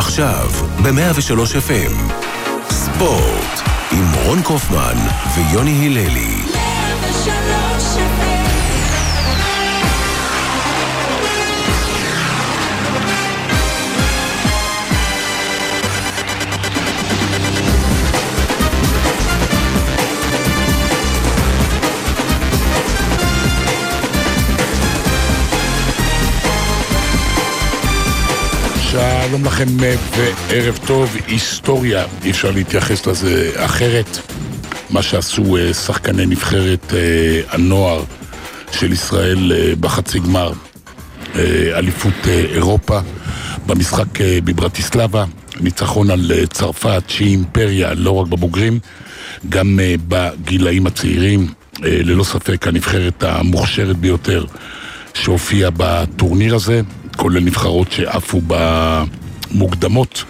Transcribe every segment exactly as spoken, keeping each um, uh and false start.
עכשיו ב-מאה ושלוש אף אם ספורט עם רון קופמן ויוני הללי. שלום לכם וערב טוב. היסטוריה, אי אפשר להתייחס לזה אחרת. מה שעשו שחקני נבחרת הנוער של ישראל בחצי גמר אליפות אירופה במשחק בברטיסלבה, ניצחון על צרפת שהיא אימפריה לא רק בבוגרים גם בגילאים הצעירים, ללא ספק הנבחרת המוכשרת ביותר שהופיע בטורניר הזה, כולל נבחרות שעפו במוקדמות,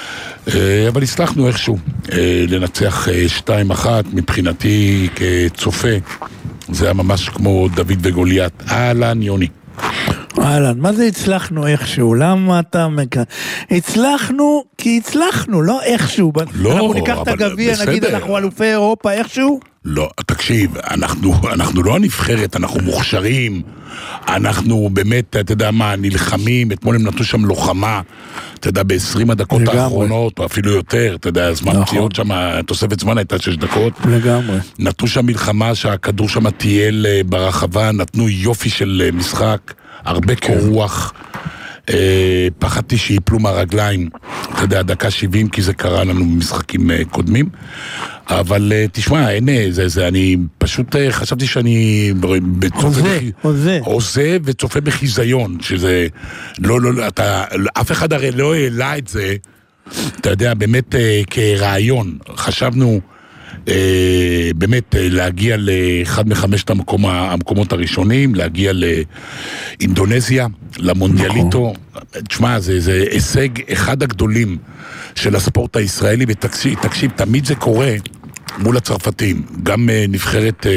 אבל הצלחנו איכשהו לנצח שתיים אחת. מבחינתי כצופה זה היה ממש כמו דוד וגוליית. אהלן יוני. אהלן, מה זה הצלחנו איכשהו? למה אתה מק... הצלחנו כי הצלחנו, לא איכשהו. לא, אנחנו ניקח את הגביע, נגיד אנחנו אלופי אירופה איכשהו? לא, תקשיב, אנחנו, אנחנו לא הנבחרת, אנחנו מוכשרים, אנחנו באמת, אתה יודע מה, נלחמים, אתמול הם נתנו שם לוחמה, אתה יודע, ב-עשרים הדקות לגמרי. האחרונות, או אפילו יותר, אתה יודע, זמן פציעות שם, תוספת זמן הייתה שש דקות. לגמרי. נתנו שם מלחמה שהכדור שם טייל ברחבה, נתנו יופי של משחק, הרבה קור רוח, אה, פחדתי שיפלו מהרגליים, אתה יודע, דקה שבעים, כי זה קרה לנו במשחקים אה, קודמים, אבל uh, תשמע, אין, זה, זה, אני פשוט uh, חשבתי שאני עוזה, בח... עוזה. עוזה וצופה בחיזיון, שזה, לא, לא, אתה, אף אחד הרי לא העלה את זה, אתה יודע, באמת uh, כרעיון, חשבנו uh, באמת uh, להגיע לאחד מחמשת המקום, המקומות הראשונים, להגיע לאינדונזיה, למונדיאליטו, תשמע, זה, זה הישג אחד הגדולים של הספורט הישראלי, ותקשיב, תקשיב, תמיד זה קורה מול הצרפתים, גם uh, נבחרת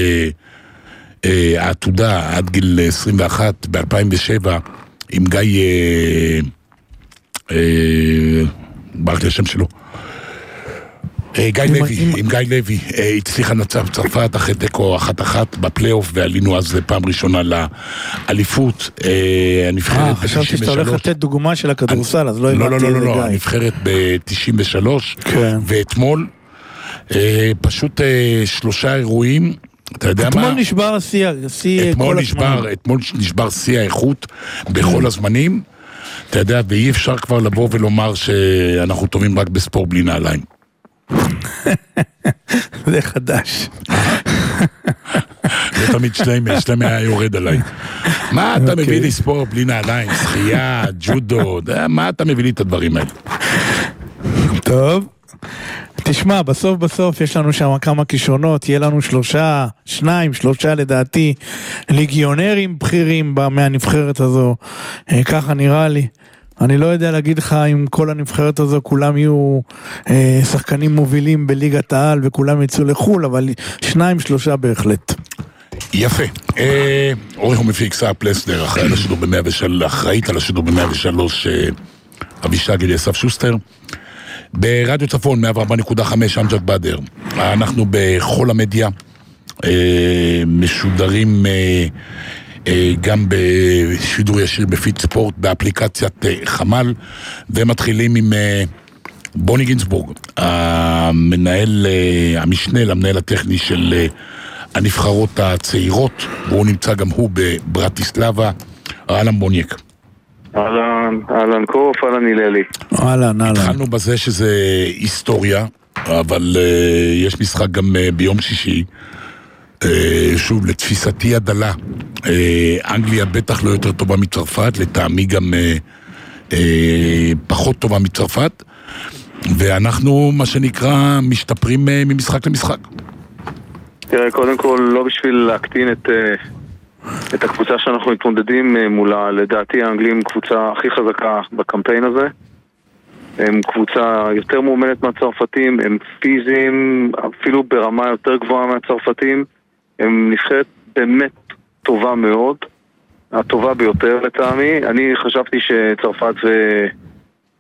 uh, uh, העתודה עד גיל עשרים ואחת ב-אלפיים ושבע עם גיא uh, uh, ברק לי השם שלו uh, גיא עם, לוי, עם... עם גיא לוי uh, הצליחה לנצח צרפת אחרי תיקו אחת אחת בפלייאוף, ועלינו אז פעם ראשונה לאליפות. uh, הנבחרת ב-תשעים ושלוש. חשבתי שאתה הולך לתת דוגמה של הכדורסל, אז לא הבנתי. לא, לא, לא, לא, הנבחרת ב-תשעים ושלוש, ואתמול פשוט שלושה אירועים, אתה יודע מה? אתמול נשבר השיא כל הזמנים. אתמול נשבר שיא האיכות בכל הזמנים, אתה יודע, ואי אפשר כבר לבוא ולומר שאנחנו טובים רק בספורט בלי נעליים. זה חדש. זה תמיד שלם היה יורד עליי. מה אתה מביא לי ספורט בלי נעליים? שחייה, ג'ודו, מה אתה מביא לי את הדברים האלה? טוב, תשמע, בסוף בסוף יש לנו שם כמה כישרונות, יהיה לנו שלושה, שניים, שלושה לדעתי, ליגיונרים בכירים מהנבחרת הזו, ככה נראה לי. אני לא יודע להגיד לך אם כל הנבחרת הזו כולם יהיו אה, שחקנים מובילים בליגת העל וכולם יצאו לחול, אבל שניים, שלושה בהחלט. יפה. אה, אורי הומפיקסה פלסנר, אחראי על השידור ב-מאה ושלוש, אחראית על השידור ב-מאה ושלוש, אה, אבישג אליסף שוסטר. ברדיו צפון מאה וארבע נקודה חמש אמג'ד בדר, אנחנו בכל המדיה אה, משודרים אה, אה, גם בשידור ישיר בפיד ספורט באפליקציית אה, חמל, ומתחילים עם אה, בוני גינסבורג, המנהל, אה, המשנה למנהל הטכני של אה, הנבחרות הצעירות, והוא נמצא גם הוא בברטיסלבה. אהלן בוניק. אהלן, אהלן קוף, אהלן הללי. אהלן, אהלן. התחלנו בזה שזה היסטוריה, אבל uh, יש משחק גם uh, ביום שישי. Uh, שוב, לתפיסתי הדלה, uh, אנגליה בטח לא יותר טובה מצרפת, לטעמי גם uh, uh, פחות טובה מצרפת, ואנחנו, מה שנקרא, משתפרים uh, ממשחק למשחק. תראה, קודם כל, לא בשביל להקטין את... Uh... את הקבוצה שאנחנו מתמודדים מולה, לדעתי האנגלים קבוצה הכי חזקה בקמפיין הזה. הם קבוצה יותר מאומנת מהצרפתים, הם פיזיים אפילו ברמה יותר גבוהה מהצרפתים, הם נבחרת באמת טובה מאוד, הטובה ביותר לטעמי. אני חשבתי שצרפת ו...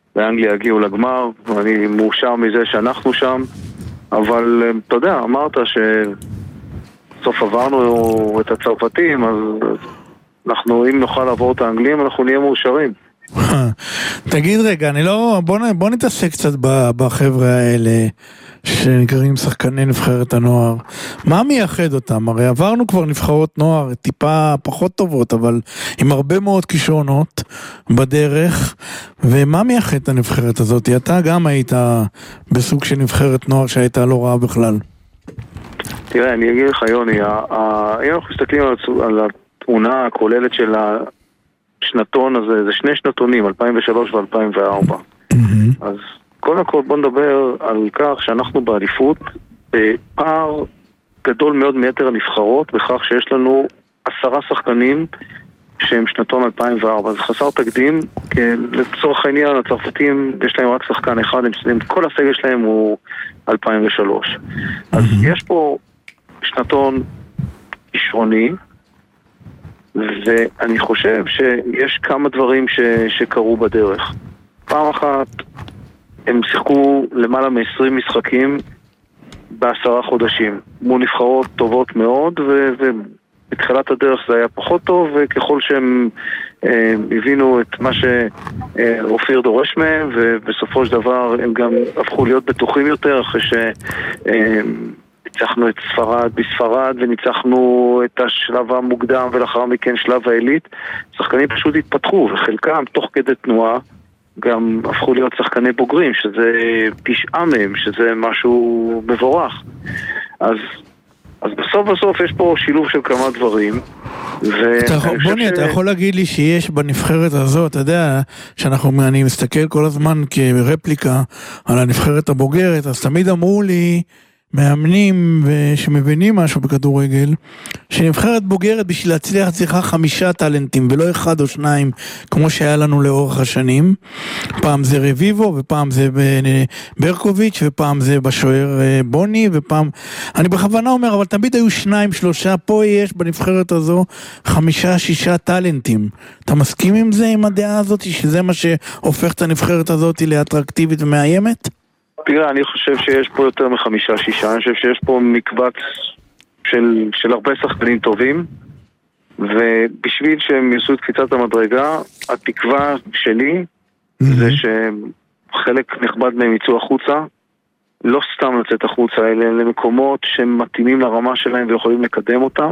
באנגליה הגיעו לגמר, ואני מאושר מזה שאנחנו שם, אבל אתה יודע, אמרת שסוף עברנו את הצרפתים, אז אנחנו, אם נוכל לעבור את האנגלים, אנחנו נהיה מאושרים. תגיד רגע, אני לא, בוא, בוא נתעסק קצת בחבר'ה האלה שנקראים שחקני נבחרת הנוער. מה מייחד אותם? הרי עברנו כבר נבחרות נוער טיפה פחות טובות, אבל עם הרבה מאוד כישרונות בדרך, ומה מייחד את הנבחרת הזאת? אתה גם היית בסוג של נבחרת נוער שהייתה לא רעה בכלל. תראה, אני אגיד לך יוני, אם אנחנו מסתכלים על התמונה הכוללת של השנתון הזה, זה שני שנתונים, אלפיים ושלוש ו-אלפיים וארבע. אז קודם כל בוא נדבר על כך שאנחנו בעדיפות בפער גדול מאוד מיתר הנבחרות, בכך שיש לנו עשרה שחקנים שהם שנתון אלפיים וארבע. זה חסר תקדים, כי לצורך העניין הצרפתים יש להם רק שחקן אחד, הם, כל הסגל שלהם הוא אלפיים ושלוש. אז יש פה שנתון כישרוני, ואני חושב שיש כמה דברים ש, שקרו בדרך. פעם אחת הם שיחקו למעלה מ-עשרים משחקים בעשרה חודשים, מול נבחרות טובות מאוד, ובתחילת הדרך זה היה פחות טוב, וככל שהם אה, הבינו את מה שאופיר דורש מהם, ובסופו של דבר הם גם הפכו להיות בטוחים יותר, אחרי שניצחנו את ספרד בספרד, וניצחנו את השלב המוקדם, ולאחר מכן שלב העילית, שחקנים פשוט התפתחו, וחלקם תוך כדי תנועה, גם הפכו להיות שחקני בוגרים, שזה תשעה מהם, שזה משהו מבורך. אז, אז בסוף בסוף יש פה שילוב של כמה דברים. אתה יכול, בוני, ש... אתה יכול להגיד לי שיש בנבחרת הזאת, אתה יודע, שאנחנו, אני מסתכל כל הזמן כרפליקה על הנבחרת הבוגרת, אז תמיד אמרו לי, מאמנים שמבינים משהו בכדורגל, שנבחרת בוגרת בשביל להצליח צריכה חמישה טלנטים ולא אחד או שניים כמו שהיה לנו לאורך השנים. פעם זה רביבו ופעם זה ברקוביץ' ופעם זה בשוער בוני, ופעם, אני בכוונה אומר, אבל תמיד היו שניים שלושה. פה יש בנבחרת הזו חמישה שישה טלנטים. אתה מסכים עם זה, עם הדעה הזאת, שזה מה שהופך את הנבחרת הזאת לאטרקטיבית ומאיימת? תראה, אני חושב שיש פה יותר מחמישה, שישה. אני חושב שיש פה מקבץ של, של הרבה שחקנים טובים, ובשביל שהם יעשו את קפיצת המדרגה, התקווה שלי mm-hmm. זה שחלק נכבד מהם יצאו החוצה, לא סתם לצאת החוצה, אלה למקומות שמתאימים לרמה שלהם ויכולים לקדם אותם,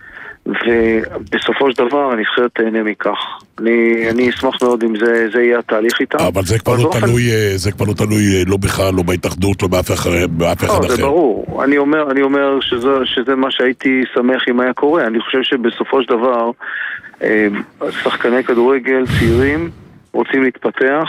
ובסופו של דבר הנבחרת תהנה מכך. אני, אני אשמח מאוד אם זה, זה יהיה התהליך איתם. אבל זה כבר לא תלוי, זה כבר לא תלוי, לא בך, לא בהתאחדות, לא באף אחד אחר. זה ברור. אני אומר, אני אומר שזה, שזה מה שהייתי שמח אם היה קורה. אני חושב שבסופו של דבר, שחקני כדורגל צעירים רוצים להתפתח,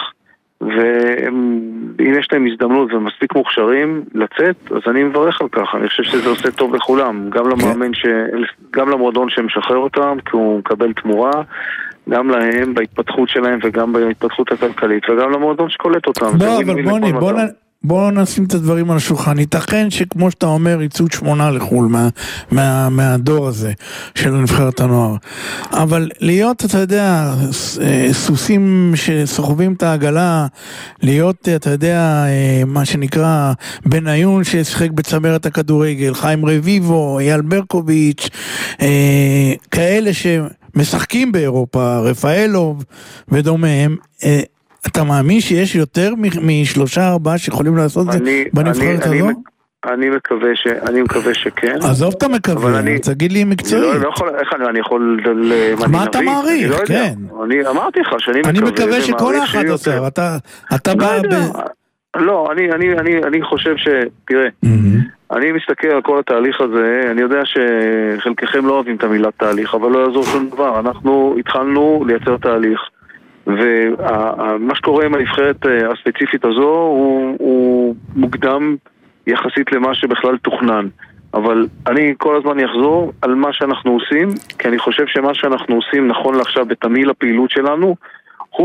ואם יש להם הזדמנות ומספיק מוכשרים לצאת, אז אני מברך על כך. אני חושב שזה עושה טוב לכולם, גם למאמן ש... גם למועדון שמשחרר אותם, כי הוא מקבל תמורה, גם להם בהתפתחות שלהם וגם בהתפתחות הכלכלית, וגם למועדון שקולט אותם. בוא, אבל בוני, בוא נ... בואו נשים את הדברים על השולחן. ייתכן שכמו שאתה אומר, יצאו שמונה לחול מה, מה, מהדור הזה של נבחרת הנוער. אבל להיות, אתה יודע, סוסים שסוחבים את העגלה, להיות, אתה יודע, מה שנקרא בניון ששחק בצמרת הכדורגל, חיים רביבו, אייל ברקוביץ', כאלה שמשחקים באירופה, רפאלוב ודומיהם, אתה מאמין שיש יותר משלושה ארבעה שיכולים לעשות זה בנבחרת הזו? אני מקווה ש... אני מקווה שכן. עזוב אתה מקווה, תגיד לי מקצועית. איך אני יכול... מה אתה מעריך? כן. אני אמרתי לך שאני מקווה... אני מקווה שכל אחד עושה, אתה בא... לא, אני חושב ש... תראה, אני מסתכל על כל התהליך הזה, אני יודע שחלקכם לא אוהבים את המילה תהליך, אבל לא יעזור שום דבר. אנחנו התחלנו לייצר תהליך. ומה שקורה עם הנבחרת הספציפית הזו הוא, הוא מוקדם יחסית למה שבכלל תוכנן, אבל אני כל הזמן יחזור על מה שאנחנו עושים, כי אני חושב שמה שאנחנו עושים נכון לעכשיו בתמיל הפעילות שלנו הוא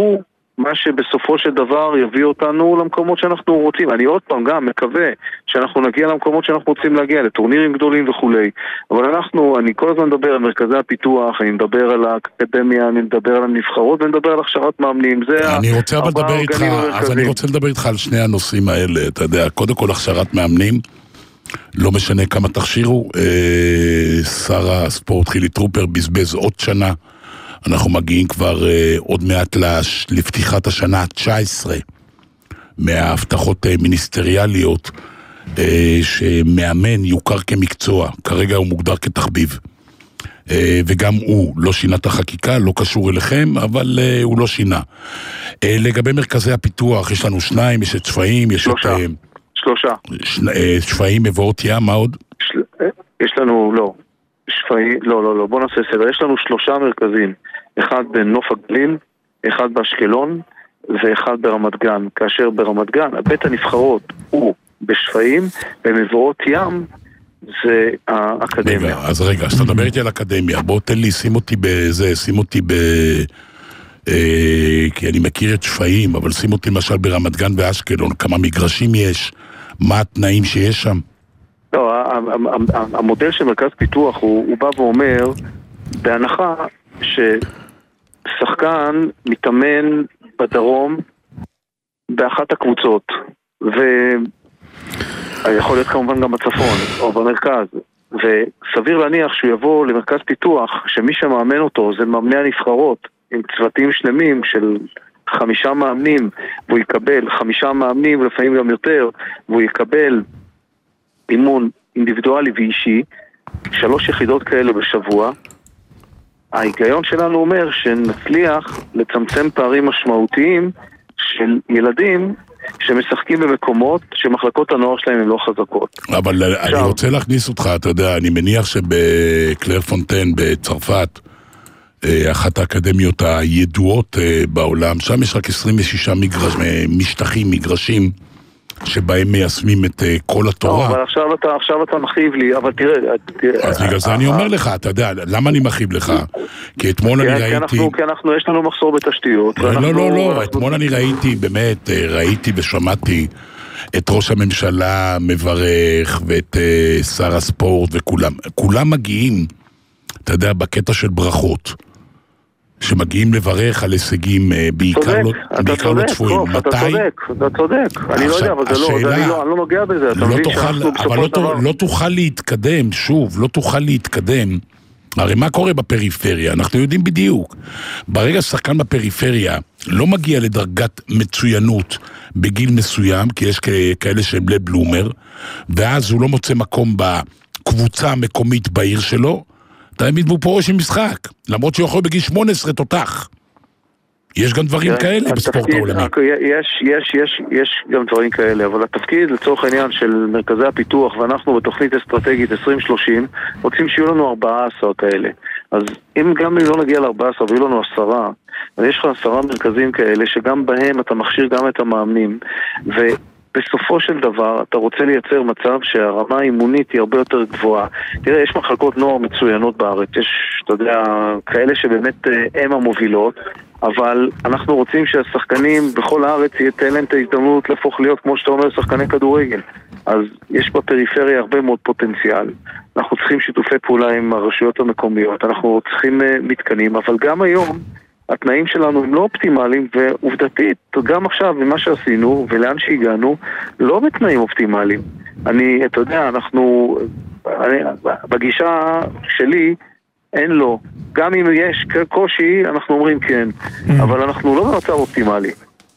מה שבסופו של דבר יביא אותנו למקומות שאנחנו רוצים. אני עוד פעם גם מקווה שאנחנו נגיע למקומות שאנחנו רוצים להגיע, לטורנירים גדולים וכולי. אבל אנחנו, אני כל הזמן מדבר על מרכזי הפיתוח, אני מדבר על האקדמיה, אני מדבר על הנבחרות, ואני מדבר על הכשרת מאמנים. אני רוצה אבל לדבר איתך, אז אני רוצה לדבר איתך על שני הנושאים האלה. אתה יודע, קודם כל הכשרת מאמנים, לא משנה כמה תכשירו, אה, שר הספורט חילי טרופר בזבז עוד שנה, אנחנו מגיעים כבר אה, עוד מעט לש, לפתיחת השנה ה-תשע עשרה מההבטחות אה, מיניסטריאליות אה, שמאמן יוכר כמקצוע, כרגע הוא מוגדר כתחביב, אה, וגם הוא לא שינה את החקיקה, לא קשור אליכם, אבל אה, הוא לא שינה. אה, לגבי מרכזי הפיתוח, יש לנו שניים, יש את שפיים, יש שלושה. את... אה, שלושה. שפיים, מבואות ים, מה עוד? יש לנו, לא, שפיים, לא, לא, לא, בוא נעשה סדר. יש לנו שלושה מרכזים, אחד בנוף הגליל, אחד באשקלון ואחד ברמת גן, כאשר ברמת גן, בית הנבחרות הוא בשפיים, במבואות ים זה האקדמיה. רגע, אז רגע, אז אתה מדבר איתי על אקדמיה, בוא תן לי, שים אותי בזה, שים אותי ב... אה, כי אני מכיר את שפיים, אבל שים אותי למשל ברמת גן ואשקלון, כמה מגרשים יש, מה התנאים שיש שם? לא, המודל של מרכז פיתוח הוא, הוא בא ואומר, בהנחה ששחקן מתאמן בדרום באחת הקבוצות, ויכול להיות כמובן גם בצפון או במרכז, וסביר להניח שהוא יבוא למרכז פיתוח שמי שמאמן אותו זה מאמני הנבחרות עם צוותים שלמים של חמישה מאמנים, והוא יקבל חמישה מאמנים ולפעמים גם יותר, והוא יקבל אימון אינדיבידואלי ואישי, שלוש יחידות כאלה בשבוע. ההיגיון שלנו אומר שנצליח לצמצם פערים משמעותיים של ילדים שמשחקים במקומות שמחלקות הנוער שלהם הן לא חזקות. אבל עכשיו, אני רוצה להכניס אותך, אתה יודע, אני מניח שבקלר פונטן בצרפת, אחת האקדמיות הידועות בעולם, שם יש רק עשרים ושישה מגרש, משטחים, מגרשים, שבהם מיישמים את כל התורה. אבל עכשיו אתה, עכשיו אתה מחיב לי, אבל תראה... אז בגלל זה אני אומר לך, אתה יודע, למה אני מחיב לך? כי אתמול אני ראיתי... כי אנחנו, יש לנו מחסור בתשתיות. לא, לא, לא, אתמול אני ראיתי, באמת, ראיתי ושמעתי את ראש הממשלה מברך, ואת שר הספורט וכולם. כולם מגיעים, אתה יודע, בקטע של ברכות. שמגיעים לברך על הישגים בעיקר לא, בעיקר לא צפויים. אתה צודק, אתה צודק. אני לא יודע, אבל זה לא, אני לא נוגע בזה. אתה מבין שאנחנו בסופו של דבר... אבל לא תוכל להתקדם, שוב, לא תוכל להתקדם. הרי מה קורה בפריפריה? אנחנו יודעים בדיוק. ברגע ששחקן בפריפריה לא מגיע לדרגת מצוינות בגיל מסוים, כי יש כאלה שהם בלי בלומר, ואז הוא לא מוצא מקום בקבוצה המקומית בעיר שלו, תמיד והוא פורש עם משחק, למרות שהוא יכול בגיל שמונה עשרה תותח. יש גם דברים כאלה בספורט העולמי. יש, יש, יש, יש גם דברים כאלה, אבל התפקיד לצורך העניין של מרכזי הפיתוח, ואנחנו בתוכנית אסטרטגית עשרים שלושים, רוצים שיהיו לנו ארבעה עשר כאלה. אז אם גם לא נגיע ל-ארבעה עשר ויהיו לנו עשרה, אז יש לך עשרה מרכזים כאלה, שגם בהם אתה מכשיר גם את המאמנים, ו... בסופו של דבר, אתה רוצה לייצר מצב שהרמה האימונית היא הרבה יותר גבוהה. תראה, יש מחלקות נוער מצוינות בארץ, יש, אתה יודע, כאלה שבאמת הם המובילות, אבל אנחנו רוצים שהשחקנים בכל הארץ תהיה להם את ההזדמנות להפוך להיות, כמו שאתה אומר, שחקני כדורגל. אז יש בפריפריה הרבה מאוד פוטנציאל. אנחנו צריכים שיתופי פעולה עם הרשויות המקומיות, אנחנו צריכים מתקנים, אבל גם היום התנאים שלנו הם לא אופטימליים, ועובדתית, גם עכשיו, ממה שעשינו ולאן שהגענו, לא בתנאים אופטימליים. אני, אתה יודע, אנחנו, אני, בגישה שלי, אין לו. גם אם יש קושי, אנחנו אומרים כן, אבל אנחנו לא במצב אופטימלי.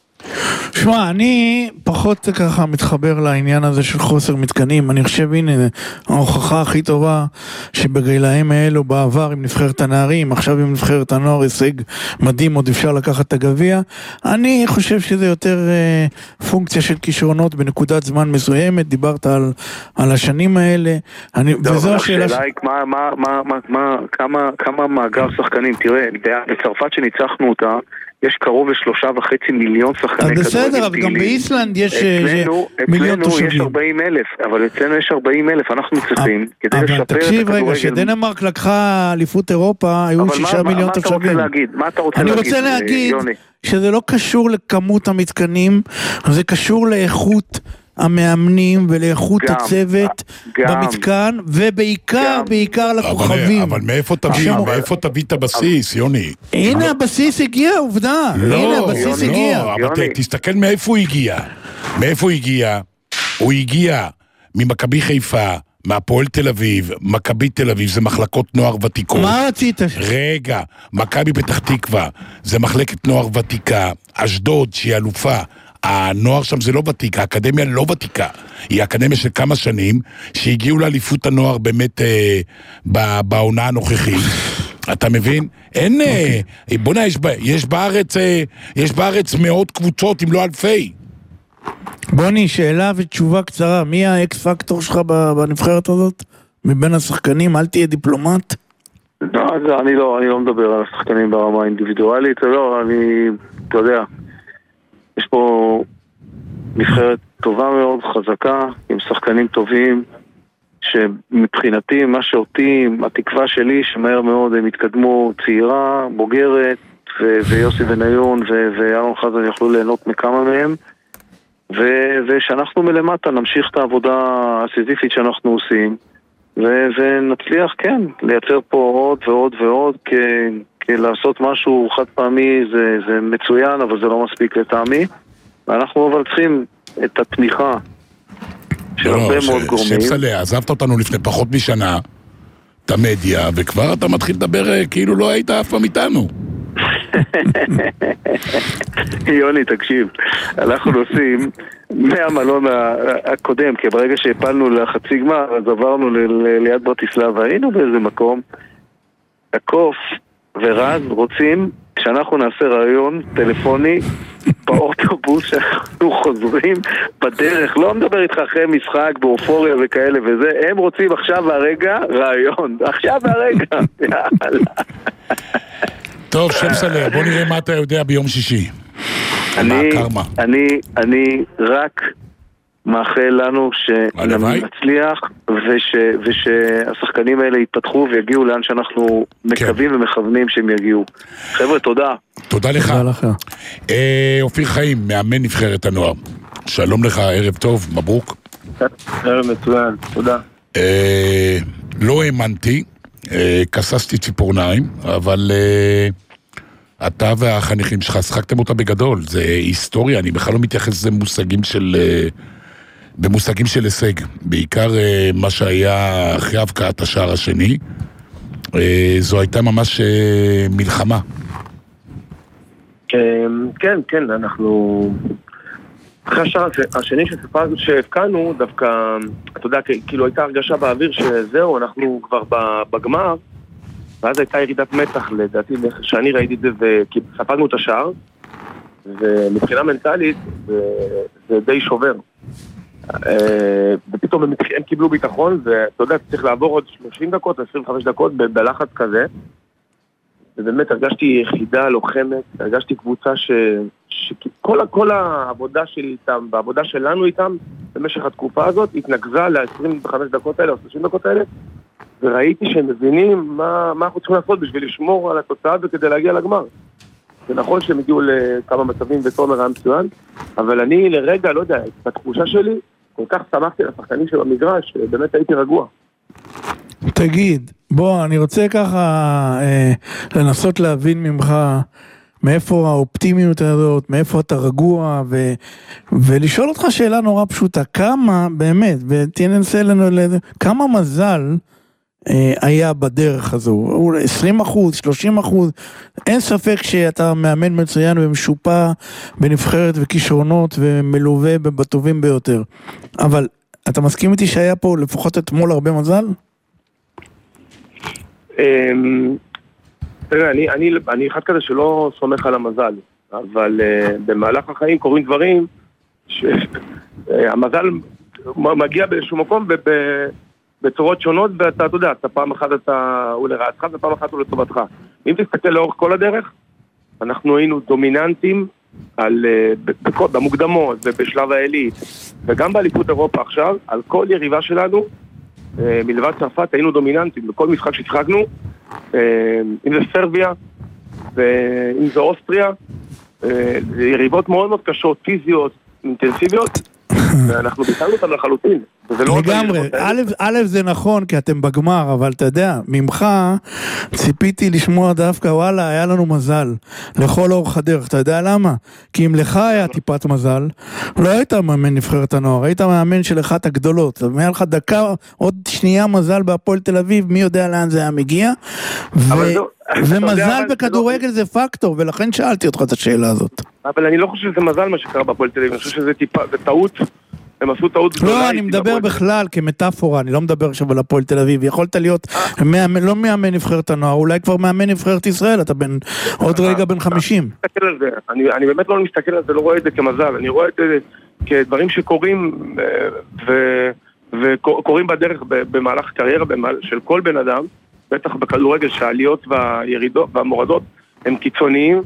שמע, אני פחות ככה מתחבר לעניין הזה של חוסר מתקנים. אני חושב, הנה, ההוכחה הכי טובה שבגילאים האלו בעבר עם נבחרת הנערים, עכשיו עם נבחרת הנוער הישג מדהים, עוד אפשר לקחת את הגביע. אני חושב שזה יותר אה, פונקציה של כישרונות בנקודת זמן מסוימת. דיברת על, על השנים האלה. אני, לא, וזו השאלה... השאלה היא מה, מה, מה, מה, מה, כמה, כמה מאגר שחקנים. תראה, בצרפת שניצחנו אותה, יש קרוב לשלושה וחצי מיליון שחקני כדורגל. בסדר, אבל גם באיסלנד יש מיליון תושבים. אצלנו יש ארבעים אלף, אבל אצלנו יש ארבעים אלף, אנחנו צריכים כדי לשפר את הכדורגל. אבל תקשיב רגע, שדנמרק לקחה אליפות אירופה, היו שישה מיליון תושבים. מה אתה רוצה להגיד? אני רוצה להגיד שזה לא קשור לכמות המתקנים, זה קשור לאיכות המאמנים ולאיכות גם, הצוות גם, במתקן, ובעיקר, גם. בעיקר לכוכבים. אבל, אבל מאיפה תביא, מאיפה תביא את הבסיס, יוני? הנה הבסיס הגיע, עובדה. לא, הנה הבסיס יוני, הגיע. לא, אבל תסתכל מאיפה הוא הגיע. מאיפה הוא הגיע? הוא הגיע ממכבי חיפה, מהפועל תל אביב, מכבי תל אביב, זה מחלקות נוער ותיקות. מה רצית? רגע, מכבי פתח תקווה, זה מחלקת נוער ותיקה, אשדוד, שהיא אלופה. הנוער שם זה לא ותיקה, האקדמיה לא ותיקה, היא אקדמיה של כמה שנים, שהגיעו לאליפות הנוער באמת אה, בעונה הנוכחית, אתה מבין? אין, okay. אה, בוא נע, יש, יש בארץ, אה, יש בארץ מאות קבוצות, אם לא אלפי. בוני, שאלה ותשובה קצרה, מי האקס פקטור שלך בנבחרת הזאת? מבין השחקנים, אל תהיה דיפלומט? לא, אני לא, אני לא מדבר על השחקנים ברמה האינדיבידואלית, לא, אני, אתה יודע, יש פה נבחרת טובה מאוד, חזקה, עם שחקנים טובים, שמבחינתי, מה שאותי, התקווה שלי, שמהר מאוד הם התקדמו, צעירה, בוגרת, ו- ויוסי בניון ו- ואהרון חזן יכלו ליהנות מכמה מהם, ו- ושאנחנו מלמטה נמשיך את העבודה הסיזיפית שאנחנו עושים, ו- ונצליח, כן, לייצר פה עוד ועוד ועוד, כ- כי לעשות משהו חד פעמי זה, זה מצוין, אבל זה לא מספיק לטעמי. ואנחנו אבל צריכים את התמיכה של לא, הרבה ש... מאוד גורמים. שפסלה, עזבת אותנו לפני פחות משנה, את המדיה, וכבר אתה מתחיל לדבר כאילו לא היית אף פעם איתנו. יוני, תקשיב, אנחנו נוסעים מהמלון הקודם, כי ברגע שהפלנו לחצי גמר, אז עברנו ל- ליד ברטיסלבה, היינו באיזה מקום, הקוף ורז רוצים שאנחנו נעשה רעיון טלפוני באוטובוס שאנחנו חוזרים בדרך, לא מדבר איתך אחרי משחק באופוריה וכאלה וזה, הם רוצים עכשיו והרגע רעיון, עכשיו והרגע. טוב, שפסלה, בוא נראה מה אתה יודע ביום שישי. אני, אני, אני רק מאחל לנו שנצליח וש, ושהשחקנים האלה יתפתחו ויגיעו לאן שאנחנו מקווים כן. ומכוונים שהם יגיעו. חבר'ה, תודה. תודה לך. תודה לך. אה, אופיר חיים, מאמן נבחרת הנוער. שלום לך, ערב טוב, מברוק. ערב מצוין, תודה. אה, לא האמנתי, אה, כססתי ציפורניים, אבל אה, אתה והחניכים שלך שחקתם אותה בגדול. זה היסטוריה, אני בכלל לא מתייחס לזה מושגים של... אה, במושגים של הישג, בעיקר uh, מה שהיה אחרי הבקעת השער השני, uh, זו הייתה ממש uh, מלחמה. כן, כן, אנחנו... אחרי השער השני שהפקענו, דווקא, אתה יודע, כאילו הייתה הרגשה באוויר שזהו, אנחנו כבר בגמר, ואז הייתה ירידת מתח, לדעתי, שאני ראיתי את זה, כי ספגנו את השער, ומבחינה מנטלית זה די שובר. ופתאום הם קיבלו ביטחון, ואתה יודע, צריך לעבור עוד שלושים דקות, עשרים וחמש דקות בלחץ כזה, ובאמת הרגשתי יחידה לוחמת, הרגשתי קבוצה שכל העבודה שלי איתם, בעבודה שלנו איתם, במשך התקופה הזאת, התנגזה ל-עשרים וחמש דקות האלה או שלושים דקות האלה, וראיתי שהם מבינים מה אנחנו צריכים לעשות בשביל לשמור על התוצאה וכדי להגיע לגמר. זה נכון שהם הגיעו לכמה מצבים ותומר היה מצוין, אבל אני לרגע, לא יודע, בתחושה שלי, כל כך שמחתי לשחקנים של המגרש, שבאמת הייתי רגוע. תגיד, בוא, אני רוצה ככה אה, לנסות להבין ממך מאיפה האופטימיות הזאת, מאיפה אתה רגוע, ו, ולשאול אותך שאלה נורא פשוטה, כמה, באמת, ותנסה לנו, כמה מזל היה בדרך הזו, עשרים אחוז, שלושים אחוז, אין ספק שאתה מאמן מצוין ומשופע בנבחרת וכישרונות ומלווה בטובים ביותר, אבל אתה מסכים איתי שהיה פה לפחות אתמול הרבה מזל? תראה, אני אחד כזה שלא סומך על המזל, אבל במהלך החיים קורים דברים שהמזל מגיע באיזשהו מקום ב... בצורות שונות, ואתה, אתה יודע, אתה פעם אחת אתה, הוא לרעתך, ופעם אחת הוא לטובתך. אם תסתכל לאורך כל הדרך, אנחנו היינו דומיננטים על, במוקדמות ובשלב העילית, וגם באליפות אירופה עכשיו, על כל יריבה שלנו, מלבד צרפת, היינו דומיננטים בכל משחק ששחקנו, אם זה סרביה, ואם זה אוסטריה, יריבות מאוד מאוד קשות, פיזיות, אינטנסיביות, ואנחנו ביטלנו אותם לחלוטין. לגמרי, א' זה נכון כי אתם בגמר, אבל אתה יודע, ממך ציפיתי לשמוע דווקא, וואלה, היה לנו מזל לכל אורך הדרך, אתה יודע למה? כי אם לך היה טיפת מזל, לא היית מאמן נבחרת הנוער, היית מאמן של אחת הגדולות, היה לך דקה, עוד שנייה מזל בהפועל תל אביב, מי יודע לאן זה היה מגיע, ומזל בכדורגל זה פקטור, ולכן שאלתי אותך את השאלה הזאת. אבל אני לא חושב שזה מזל מה שקרה בהפועל תל אביב, אני חושב שזה טיפה, זה טעות, הם עשו טעות. לא, אני מדבר בכלל כמטאפורה, אני לא מדבר עכשיו על הפועל תל אביב, יכולת להיות לא מאמן נבחרת הנוער, אולי כבר מאמן נבחרת ישראל, אתה עוד רגע בן חמישים. אני באמת לא מסתכל על זה, לא רואה את זה כמזל, אני רואה את זה כדברים שקורים וקורים בדרך במהלך קריירה של כל בן אדם, בטח בכדורגל שהעליות והירידות והמורדות הם קיצוניים,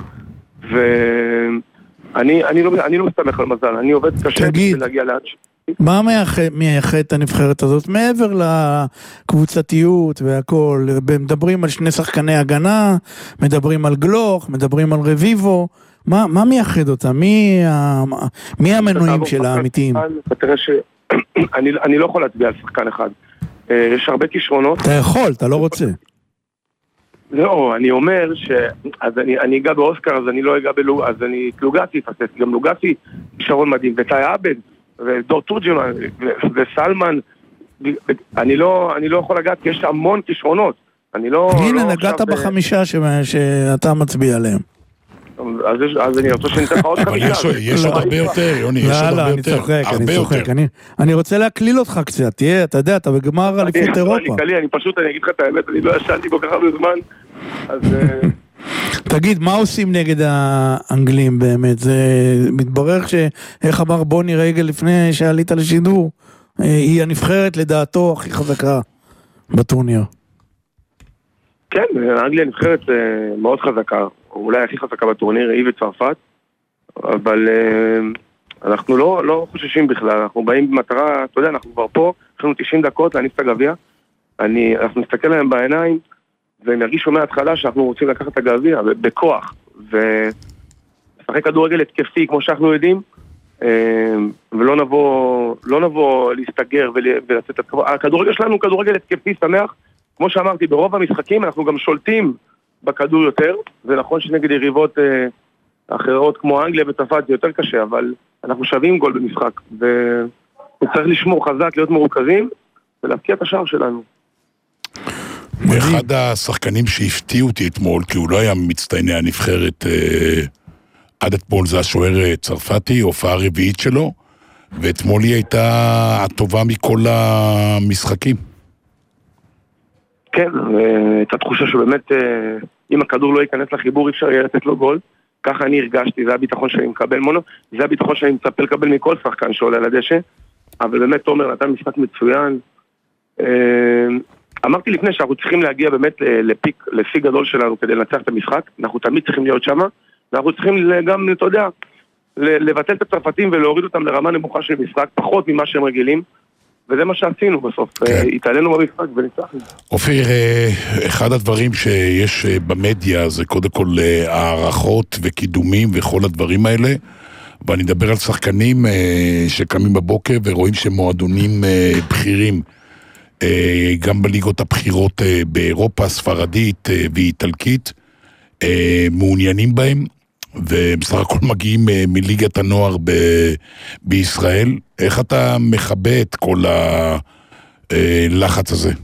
ואני אני לא, אני לא מסתמך על מזל, אני עובד קשה בשביל להגיע לאן ש... מה מייחד את הנבחרת הזאת? מעבר לקבוצתיות והכל, מדברים על שני שחקני הגנה, מדברים על גלוך, מדברים על רביבו, מה, מה מייחד אותה? מי, מי המנויים שלה האמיתיים? תראה שאני אני לא יכול להצביע על שחקן אחד. יש הרבה כישרונות. אתה יכול, אתה לא רוצה. לא, אני אומר ש... אז אני, אני אגע באוסקר, אז אני לא אגע בלוג... אז אני... לוגסי יפסס, גם לוגסי כישרון מדהים, ותאי עבד, ודור תורג'מן, וסלמן, אני לא, אני לא יכול לגעת, כי יש המון כישרונות. אני לא... הנה, לא נגעת עכשיו... בחמישה ש... שאתה מצביע עליהם. אז, אז אני רוצה שניתן לך עוד חמישה. אבל יש, יש עוד הרבה יותר, יוני, יש עוד הרבה יותר. צוחק, אני צוחק, אני, אני רוצה להקליל אותך קצת, תהיה, אתה יודע, אתה בגמר אליפות אירופה. אני, אני פשוט, אני אגיד לך את האמת, אני לא ישנתי כל כך הרבה זמן, אז... תגיד, מה עושים נגד האנגלים באמת? זה מתברר שאיך אמר בוני רגע לפני שעלית לשידור, היא הנבחרת לדעתו הכי חזקה בטורניר. כן, אנגליה נבחרת מאוד חזקה, אולי הכי חזקה בטורניר, היא וצרפת, אבל אנחנו לא, לא חוששים בכלל, אנחנו באים במטרה, אתה יודע, אנחנו כבר פה, יש לנו תשעים דקות להניף את הגביע, אני, אנחנו נסתכל להם בעיניים, והם ירגישו מההתחלה שאנחנו רוצים לקחת את הגביע בכוח, ושחק כדורגל התקפי כמו שאנחנו יודעים, ולא נבוא, לא נבוא להסתגר ולצאת את הכבוד. הכדורגל שלנו הוא כדורגל התקפי שמח, כמו שאמרתי, ברוב המשחקים אנחנו גם שולטים בכדור יותר, זה נכון שנגד יריבות אחרות כמו אנגליה וצרפת זה יותר קשה, אבל אנחנו שווים גול במשחק, וצריך לשמור חזק, להיות מרוכזים, ולהפקיע את השער שלנו. אחד השחקנים שהפתיעו אותי אתמול, כי הוא לא היה מצטייני הנבחרת אה, עד אתמול, זה השוער צרפתי, הופעה רביעית שלו, ואתמול היא הייתה הטובה מכל המשחקים. כן, את התחושה שבאמת, אם הכדור לא ייכנס לחיבור, אפשר יהיה לתת לו גול. ככה אני הרגשתי, זה הביטחון שאני מקבל מונו, זה הביטחון שאני מצפה לקבל מכל שחקן שעולה לדשא, אבל באמת תומר נתן משחק מצוין. אמרתי לפני שאנחנו צריכים להגיע באמת לפיק, לפי גדול שלנו כדי לנצח את המשחק, אנחנו תמיד צריכים להיות שמה, ואנחנו צריכים גם, אתה יודע, לבטל את הצרפתים ולהוריד אותם לרמה נמוכה של משחק, פחות ממה שהם רגילים, וזה מה שעשינו בסוף, התעלינו במשחק וניצחנו. אופיר, אחד הדברים שיש במדיה זה קודם כל הערכות וקידומים וכל הדברים האלה, ואני מדבר על שחקנים שקמים בבוקר ורואים שמועדונים בכירים, גם בליגות הבכירות באירופה, ספרדית ואיטלקית, מעוניינים בהם, ובסך הכל מגיעים מליגת הנוער ב- בישראל. איך אתה מכבה את כל הלחץ הזה?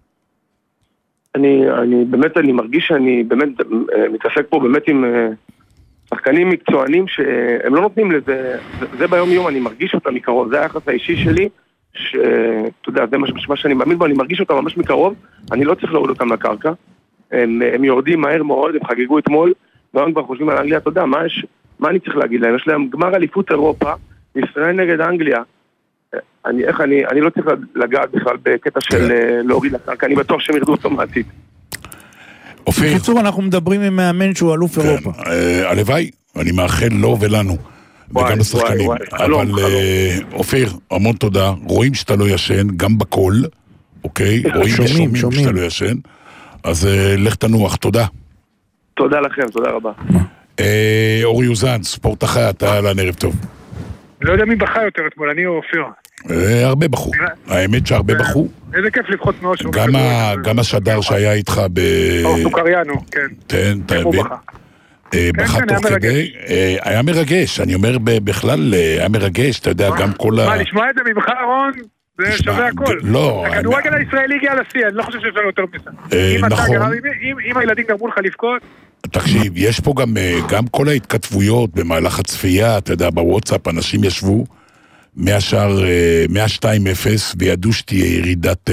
אני, אני באמת, אני מרגיש שאני באמת מתעסק פה באמת עם שחקנים מקצוענים שהם לא נותנים לזה, זה, זה ביום יום, אני מרגיש אותם מקרוב, זה היחס האישי שלי, שאתה יודע, זה מה שאני מאמין בו, אני מרגיש אותם ממש מקרוב, אני לא צריך להוריד אותם לקרקע, הם, הם יורדים מהר מאוד, הם חגגו אתמול, והם כבר חושבים על אנגליה, אתה יודע, מה, יש, מה אני צריך להגיד להם? יש להם גמר אליפות אירופה, ישראל נגד אנגליה, אני, איך, אני, אני לא צריך לגעת בכלל בקטע של להוריד לקרקע, אני בטוח שהם ירדו אוטומטית. אופיר. בקיצור, אנחנו מדברים עם מאמן שהוא אלוף אירופה. הלוואי, אני מאחל לו ולנו. וגם לשחקנים. אבל אופיר, המון תודה. רואים שאתה לא ישן, גם בקול, אוקיי? רואים ושומעים שאתה לא ישן. אז לך תנוח, תודה. תודה לכם, תודה רבה. אורי יוזן, ספורט החי, אתה על ערב טוב. לא יודע מי בכה יותר אתמול, אני או אופיר. הרבה בחו. האמת שהרבה בחו. איזה כיף לבחוץ מאוד. גם השדר שהיה איתך ב... סוכריאנו, כן. תן, תבין. בכה תוך כדי, היה מרגש, אני אומר בכלל, היה מרגש, אתה יודע, גם כל ה... מה, לשמוע את זה ממך, רון? זה שווה הכל. לא. הכדורגל הישראלי הגיע לשיא, אני לא חושב שיש לנו יותר מזה. נכון. אם הילדים גרמו לך לבכות... תקשיב, יש פה גם, גם כל ההתכתבויות במהלך הצפייה, אתה יודע, בוואטסאפ, אנשים ישבו מהשאר, מהשתיים אפס, וידעו שתהיה ירידת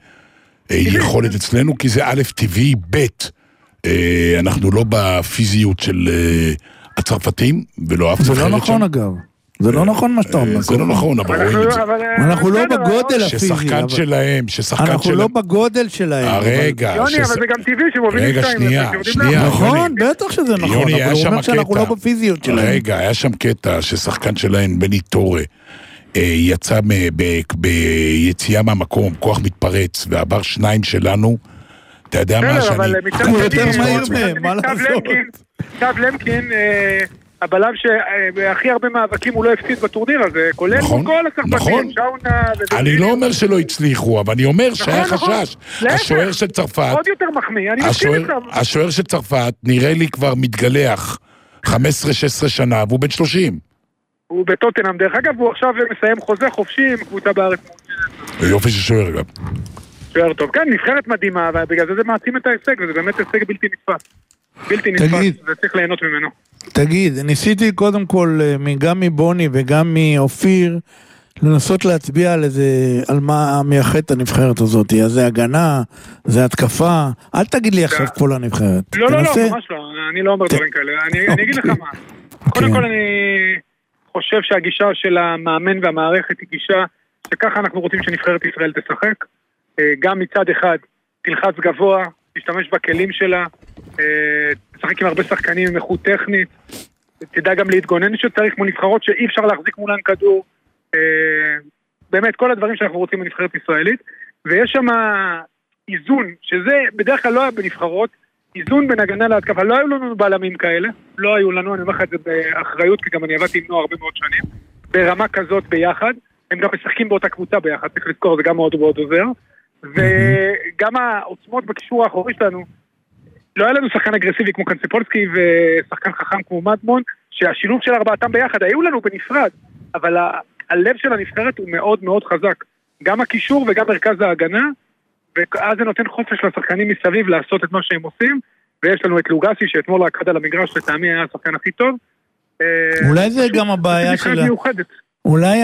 יכולת אצלנו, כי זה א' טבעי, ב' אנחנו לא בפיזיות של הצרפתים, ולא אף אחרת שם. זה לא נכון אגב. זה לא נכון מה שאתה אומר. זה לא נכון, אבל רואים את זה. אנחנו לא בגודל הפיזי. ששחקן שלהם, ששחקן שלהם. אנחנו לא בגודל שלהם. רגע. יוני, אבל זה גם טבעי שמובילים רגע, שנייה, שנייה. נכון, בטח שזה נכון. אבל הוא אומר שאנחנו לא בפיזיות שלהם. רגע, היה שם קטע ששחקן שלהם, בני טורה, יצא ביציאה מהמקום, כוח מתפרץ, ועבר שניים שלנו, אתה יודע מה שאני... הוא יותר מהיר מהם, מה לעשות? טב למקין... הבלם שהכי הרבה מאבקים הוא לא הפסיד בטורניר הזה, כולל כל הצרפתים, שאונה... אני לא אומר שלא הצליחו, אבל אני אומר שהיה חשש. השוער של צרפת... עוד יותר מחמיא, אני מסכים איתם. השוער של צרפת נראה לי כבר מתגלח חמש עשרה שש עשרה שנה, והוא בן שלושים. הוא בטוטנהאם, דרך אגב, הוא עכשיו מסיים חוזה חופשי עם קבוצה בארץ. יופי של שוער גם. שוער טוב, כן, נבחרת מדהימה, ובגלל זה זה מעצים את ההישג, וזה באמת הישג בלתי נתפס. בלתי נתפס, זה צריך ליהנות ממנו. תגיד, ניסיתי קודם כל, גם מבוני וגם מאופיר, לנסות להצביע על איזה, על מה מייחד את הנבחרת הזאת. אז זה הגנה, זה התקפה, אל תגיד לי עכשיו כל הנבחרת. לא, לא, לא, ממש לא, אני לא אומר דברים כאלה, אני אגיד לך מה. קודם כל אני חושב שהגישה של המאמן והמערכת היא גישה שככה אנחנו רוצים שנבחרת ישראל תשחק. גם מצד אחד, תלחץ גבוה, תשתמש בכלים שלה, תשחק עם הרבה שחקנים עם איכות טכנית, תדע גם להתגונן שצריך כמו נבחרות שאי אפשר להחזיק מולן כדור, באמת כל הדברים שאנחנו רוצים בנבחרת ישראלית, ויש שם איזון, שזה בדרך כלל לא היה בנבחרות, איזון בין הגנה להתקפה, לא היו לנו בלמים כאלה, לא היו לנו, אני אומר לך את זה באחריות, כי גם אני עבדתי עם נוער הרבה מאוד שנים, ברמה כזאת ביחד, הם גם משחקים באותה קבוצה ביחד, צריך לזכור, זה גם מאוד מאוד עוזר, וגם העוצמות בקישור האחורי שלנו, לא היה לנו שחקן אגרסיבי כמו קנציפולסקי ושחקן חכם כמו מדמון, שהשילוב של ארבעתם ביחד היו לנו בנפרד, אבל הלב של הנבחרת הוא מאוד מאוד חזק, גם הקישור וגם מרכז ההגנה, ואז זה נותן חופש לשחקנים מסביב לעשות את מה שהם עושים, ויש לנו את לוגסי שאתמול רקד על המגרש, לטעמי היה השחקן הכי טוב. אולי זה גם הבעיה שלה. אולי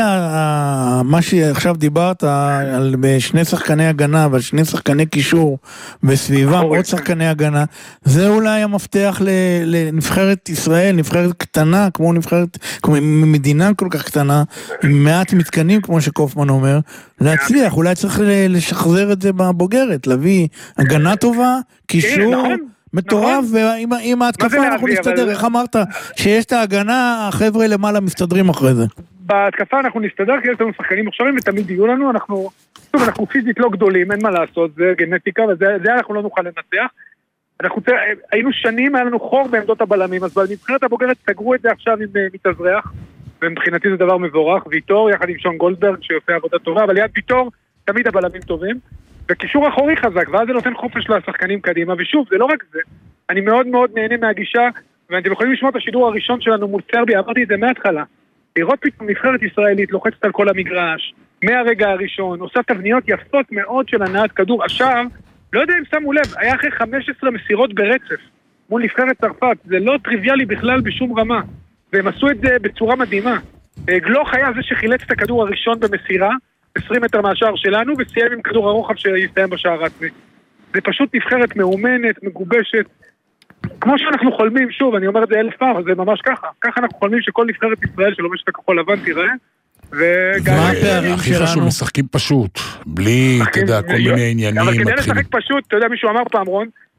מה שעכשיו דיברת על שני שחקני הגנה ועל שני שחקני קישור בסביבם עוד שחקני הגנה, זה אולי המפתח לנבחרת ישראל, נבחרת קטנה כמו נבחרת, כמו מדינה כל כך קטנה עם מעט מתקנים כמו שקופמן אומר, להצליח, אולי צריך לשחזר את זה בבוגרת, להביא הגנה טובה, קישור מטורף, ועם ההתקפה אנחנו נסתדר. איך אמרת שיש את ההגנה, החבר'ה למעלה מסתדרים אחרי זה? בהתקפה אנחנו נסתדר, כי יש לנו שחקנים מוכשרים ותמיד יהיו לנו, אנחנו, טוב, אנחנו פיזית לא גדולים, אין מה לעשות, זה גנטיקה, וזה אנחנו לא נוכל לנצח. אנחנו היינו שנים, היה לנו חור בעמדות הבלמים, אז בנבחרת הבוגרת סגרו את זה עכשיו עם מתאזרח, ומבחינתי זה דבר מבורך, ויטור יחד עם שון גולדברג שעושה עבודה טובה, אבל ליד ויטור תמיד הבלמים טובים, וקישור אחורי חזק, ואז זה נותן חופש לשחקנים קדימה, ושוב, זה לא רק זה, אני מאוד מאוד נהנה מהגישה, ואתם יכולים לשמוע את השידור הראשון שלנו מול סרביה, אמרתי את זה מההתחלה, לראות פתאום נבחרת ישראלית לוחצת על כל המגרש, מהרגע הראשון, עושה תבניות יפות מאוד של הנעת כדור, עכשיו, לא יודע אם שמו לב, היה אחרי חמש עשרה מסירות ברצף, מול נבחרת צרפת, זה לא טריוויאלי בכלל בשום רמה, והם עשו את זה בצורה מדהימה, גלוך היה זה שחילץ את הכדור הראשון במסירה, עשרים מטר מהשער שלנו, וסיים עם כדור הרוחב שיסתיים בשער עצמי. זה פשוט נבחרת מאומנת, מגובשת, כמו שאנחנו חולמים, שוב, אני אומר את זה אלף פעם, זה ממש ככה. ככה אנחנו חולמים שכל נבחרת ישראל שלומדת את הכחול לבן תראה, וגם... הכי חשוב, משחקים פשוט, בלי, אתה יודע, כל מיני עניינים. אבל כדי לשחק פשוט, אתה יודע, מישהו אמר פעם, רון,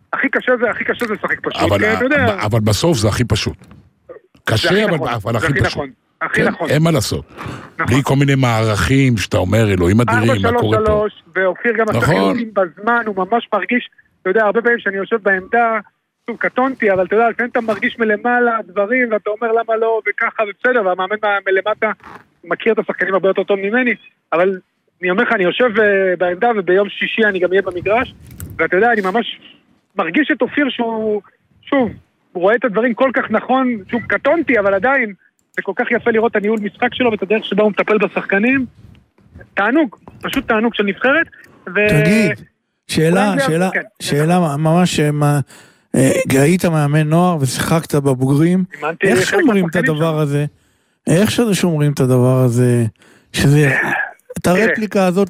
הכי קשה זה, הכי קשה זה לשחק פשוט. אבל, כי, אתה יודע, אבל בסוף זה הכי פשוט. קשה, אבל, נכון, אבל הכי פשוט. נכון, הכי כן, נכון. אין מה לעשות. נכון. בלי כל מיני מערכים שאתה אומר, אלוהים אדירים, מה קורה פה. ארבע שלוש שלוש, ואופיר גם עשה חילופים בזמן, הוא ממש מרגיש, אתה יודע, הרבה פעמים שאני יושב בעמדה, שוב, קטונתי, אבל אתה יודע, לפעמים אתה מרגיש מלמעלה דברים, ואתה אומר למה לא, וככה, ובסדר, והמאמן מלמטה מכיר את השחקנים הרבה יותר טוב ממני, אבל אני אומר לך, אני יושב בעמדה, וביום שישי אני גם אהיה במגרש, ואתה יודע, אני ממש מרגיש את אופיר שהוא, שוב, הוא רואה את הדברים כל כך נכון, שוב, קטונתי, אבל עדיין, זה כל כך יפה לראות את הניהול משחק שלו, ואת הדרך שבה הוא מטפל בשחקנים, תענוג, פשוט תענוג של נבחרת, ו... תגיד, שאלה, שאלה, שאלה ממש, היית מאמן נוער ושיחקת בבוגרים, איך שומרים את הדבר הזה? איך שזה שומרים את הדבר הזה? שזה, את הרפליקה הזאת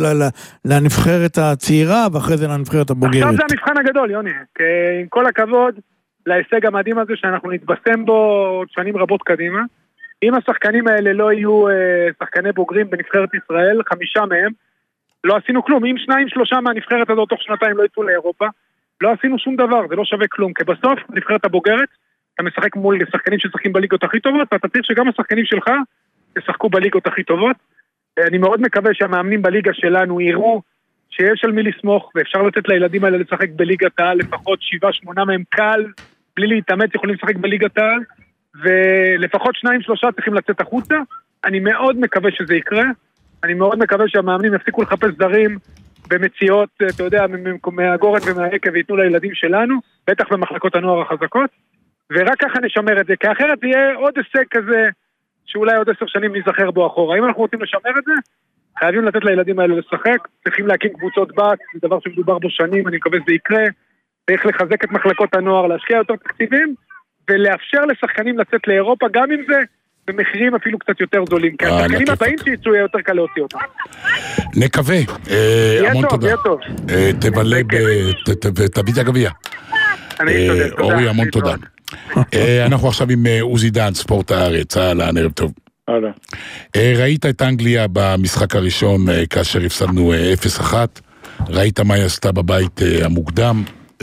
לנבחרת הצעירה, ואחרי זה לנבחרת הבוגרת. עכשיו זה המבחן הגדול, יוני, כי עם כל הכבוד להישג המדהים הזה, שאנחנו נתבשם בו עוד שנים רבות קדימה, אם השחקנים האלה לא יהיו שחקני בוגרים בנבחרת ישראל, חמישה מהם, לא עשינו כלום. אם שניים, שלושה מהנבחרת הזאת תוך שנתיים לא יצאו לאירופה, לא עשינו שום דבר, זה לא שווה כלום, כי בסוף, נבחרת הבוגרת, אתה משחק מול שחקנים ששחקים בליגות הכי טובות, ואתה צריך שגם השחקנים שלך ישחקו בליגות הכי טובות. אני מאוד מקווה שהמאמנים בליגה שלנו יראו שיש על מי לסמוך, ואפשר לתת לילדים האלה לשחק בליגת העל, לפחות שבעה, שמונה מהם קל, בלי להתאמץ יכולים לשחק בליגת העל, ולפחות שניים, שלושה צריכים לצאת החוצה. אני מאוד מקווה שזה יקרה, אני מאוד מקווה שהמאמנים יפסיקו לחפש זרים במציאות, אתה יודע, מהגורן ומהעקב, ויתנו לילדים שלנו, בטח במחלקות הנוער החזקות, ורק ככה נשמר את זה, כי אחרת זה יהיה עוד הישג כזה, שאולי עוד עשר שנים נזכר בו אחורה. אם אנחנו רוצים לשמר את זה, חייבים לתת לילדים האלה לשחק, צריכים להקים קבוצות בת, זה דבר שמדובר בו שנים, אני מקווה שזה יקרה, צריך לחזק את מחלקות הנוער, להשקיע יותר תקציבים, ולאפשר לשחקנים לצאת לאירופה, גם אם זה במחירים אפילו קצת יותר זולים, כי השחקנים הבאים שיצאו יהיה יותר קל להוציא אותם. נקווה, המון תודה. תבלה ותביא את הגביע. אורי, המון תודה. אנחנו עכשיו עם עוזי דן, ספורט הארץ, אהלן, ערב טוב. אהלן. ראית את אנגליה במשחק הראשון כאשר הפסדנו אפס אחת, ראית מה היא עשתה בבית המוקדם,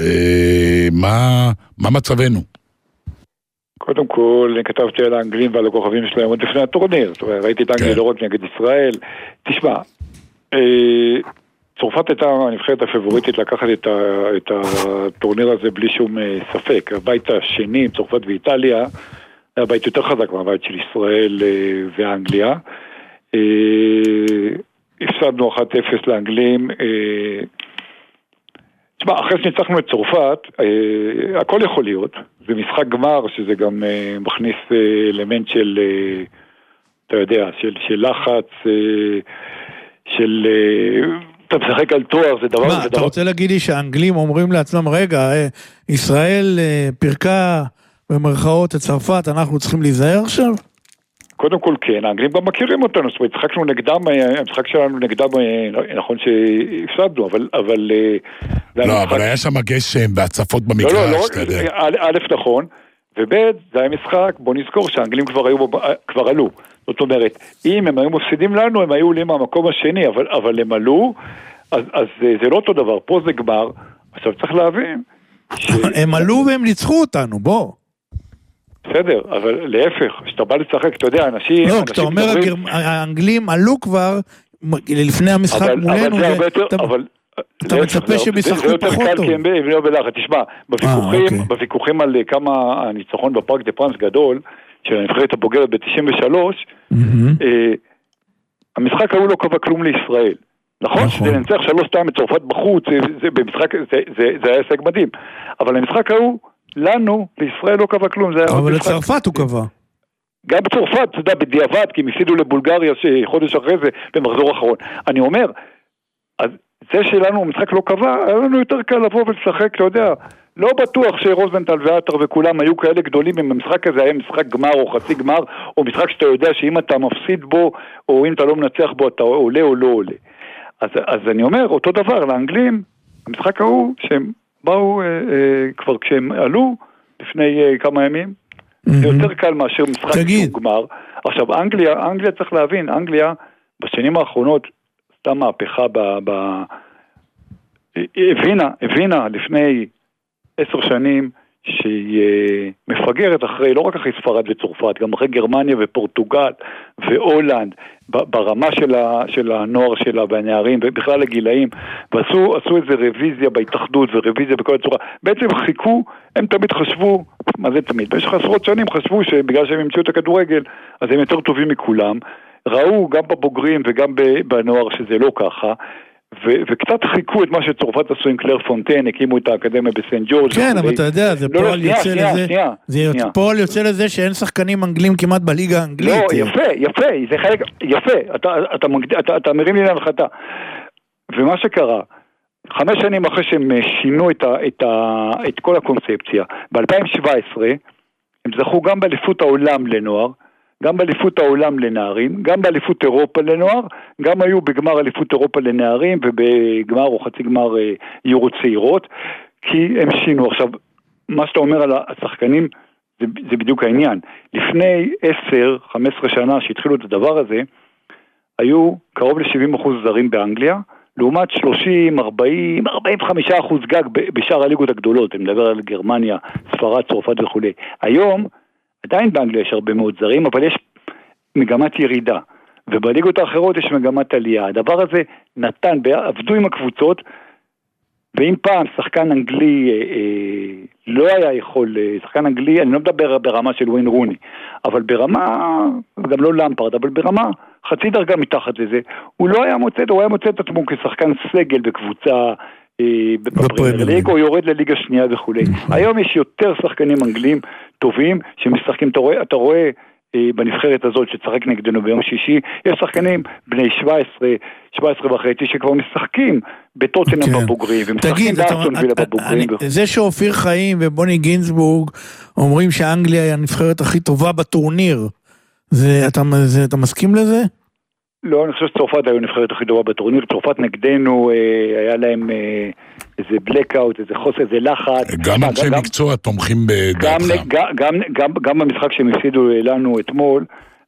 מה מצבנו? קודם כל, כתבתי על האנגלים ועל הכוכבים שלהם עוד לפני הטורניר, ראיתי את אנגליה לא רק נגד ישראל. תשמע, צרפת הייתה הנבחרת הפבוריטית לקחת את הטורניר הזה בלי שום ספק. הבית השני עם צרפת ואיטליה היה בית יותר חזק מהבית של ישראל ואנגליה. הפסדנו אחת אפס לאנגלים. תשמע, אחרי שניצחנו את צרפת, אה, הכל יכול להיות. זה משחק גמר שזה גם אה, מכניס אה, אלמנט של, אה, אתה יודע, של, של לחץ, אה, של... אה, אתה משחק על תואר, זה דבר... מה, אתה דבר... רוצה להגיד לי שהאנגלים אומרים לעצמם, רגע, אה, ישראל אה, פרקה במרכאות את צרפת, אנחנו צריכים להיזהר עכשיו? קודם כל כן, האנגלים גם מכירים אותנו, זאת אומרת, שחקנו נגדם, המשחק שלנו נגדם, נכון שהפסדנו, אבל... אבל לא, אבל היה שם גשם בהצפות במגרש, אתה יודע. א' נכון, וב' זה היה משחק, בוא נזכור שהאנגלים כבר עלו. זאת אומרת, אם הם היו מפסידים לנו, הם היו עולים מהמקום השני, אבל הם עלו, אז זה לא אותו דבר, פה זה גמר, עכשיו צריך להבין... הם עלו והם ניצחו אותנו, בוא. בסדר, אבל להפך, כשאתה בא לצחק, אתה יודע, אנשים... לא, כשאתה אומר, האנגלים עלו כבר לפני המשחק מולנו, אתה מצפה שהם ישחקו פחות טוב. תשמע, בוויכוחים על כמה הניצחון בפארק דה פרנס גדול, של הנבחרת הבוגרת ב-תשעים ושלוש, המשחק ההוא לא קבע כלום לישראל. נכון? שזה ננצח שלוש שתיים את צרפת בחוץ, זה היה הישג מדהים. אבל המשחק ההוא, לנו, לישראל לא קבע כלום. אבל לצרפת הוא קבע. גם בצרפת, אתה יודע, בדיעבד, כי הם הפסידו לבולגריה חודש אחרי זה, במחזור האחרון. אני אומר, אז זה שלנו המשחק לא קבע, היה לנו יותר קל לבוא ולשחק, אתה יודע, לא בטוח שרוזנטל ועטר וכולם היו כאלה גדולים, אם המשחק הזה היה משחק גמר או חצי גמר, או משחק שאתה יודע שאם אתה מפסיד בו, או אם אתה לא מנצח בו, אתה עולה או לא עולה. אז, אז אני אומר, אותו דבר, לאנגלים, המשחק ההוא, שהם באו אה, אה, כבר כשהם עלו, לפני אה, כמה ימים, mm-hmm. זה יותר קל מאשר משחק שהוא גמר. עכשיו, אנגליה, אנגליה צריך להבין, אנגליה, בשנים האחרונות, עשתה מהפכה ב... ב... הבינה, הבינה לפני עשר שנים שהיא מפגרת אחרי, לא רק אחרי ספרד וצרפת, גם אחרי גרמניה ופורטוגל והולנד, ברמה של, ה, של הנוער שלה והנערים ובכלל הגילאים, ועשו עשו איזה רוויזיה בהתאחדות ורוויזיה בכל הצורה. בעצם חיכו, הם תמיד חשבו, מה זה תמיד? במשך עשרות שנים חשבו שבגלל שהם המציאו את הכדורגל, אז הם יותר טובים מכולם. ראו גם בבוגרים וגם בנוער שזה לא ככה, ו- וקצת חיכו את מה שצרפת עשו עם קלר פונטן, הקימו את האקדמיה בסן ג'ורג'. כן, אבל אתה יודע, זה פועל יוצא לזה, זה פועל יוצא לזה שאין שחקנים אנגלים כמעט בליגה האנגלית. לא, יפה, יפה, זה חלק, יפה, אתה מרים לי להנחתה. ומה שקרה, חמש שנים אחרי שהם שינו את כל הקונספציה, ב-אלפיים שבע עשרה, הם זכו גם באליפות העולם לנוער, גם באליפות העולם לנערים, גם באליפות אירופה לנוער, גם היו בגמר אליפות אירופה לנערים, ובגמר או חצי גמר יורו צעירות, כי הם שינו. עכשיו, מה שאתה אומר על השחקנים, זה, זה בדיוק העניין. לפני עשר חמש עשרה שנה שהתחילו את הדבר הזה, היו קרוב ל-שבעים אחוז זרים באנגליה, לעומת שלושים, ארבעים, ארבעים וחמישה אחוז גג בשאר הליגות הגדולות, אני מדבר על גרמניה, ספרד, צרפת וכו'. היום, עדיין באנגליה יש הרבה מאוד זרים, אבל יש מגמת ירידה, ובליגות האחרות יש מגמת עלייה. הדבר הזה נתן, עבדו עם הקבוצות, ואם פעם שחקן אנגלי אה, אה, לא היה יכול, שחקן אנגלי, אני לא מדבר ברמה של ווין רוני, אבל ברמה, גם לא למפרד, אבל ברמה חצי דרגה מתחת לזה, הוא לא היה מוצא, הוא היה מוצא את עצמו כשחקן סגל בקבוצה, בפרמייר ליג, או יורד לליגה שנייה וכו'. היום יש יותר שחקנים אנגלים טובים שמשחקים, אתה רואה, אתה רואה בנבחרת הזאת שצחק נגדנו ביום שישי, יש שחקנים בני שבע עשרה, שבע עשרה וחצי שכבר משחקים בטוטנהאם בבוגרים, ומשחקים באסטון וילה בבוגרים. זה שאופיר חיים ובוני גינזבורג אומרים שאנגליה היא הנבחרת הכי טובה בטורניר, אתה מסכים לזה? לא, אני חושב שצרפת היו נבחרת הכי טובה בטורניר, צרפת נגדנו, היה להם איזה בלקאוט, איזה חוסר, איזה לחץ. גם אנשי מקצוע תומכים בדעתך. גם במשחק שהם הפסידו לנו אתמול,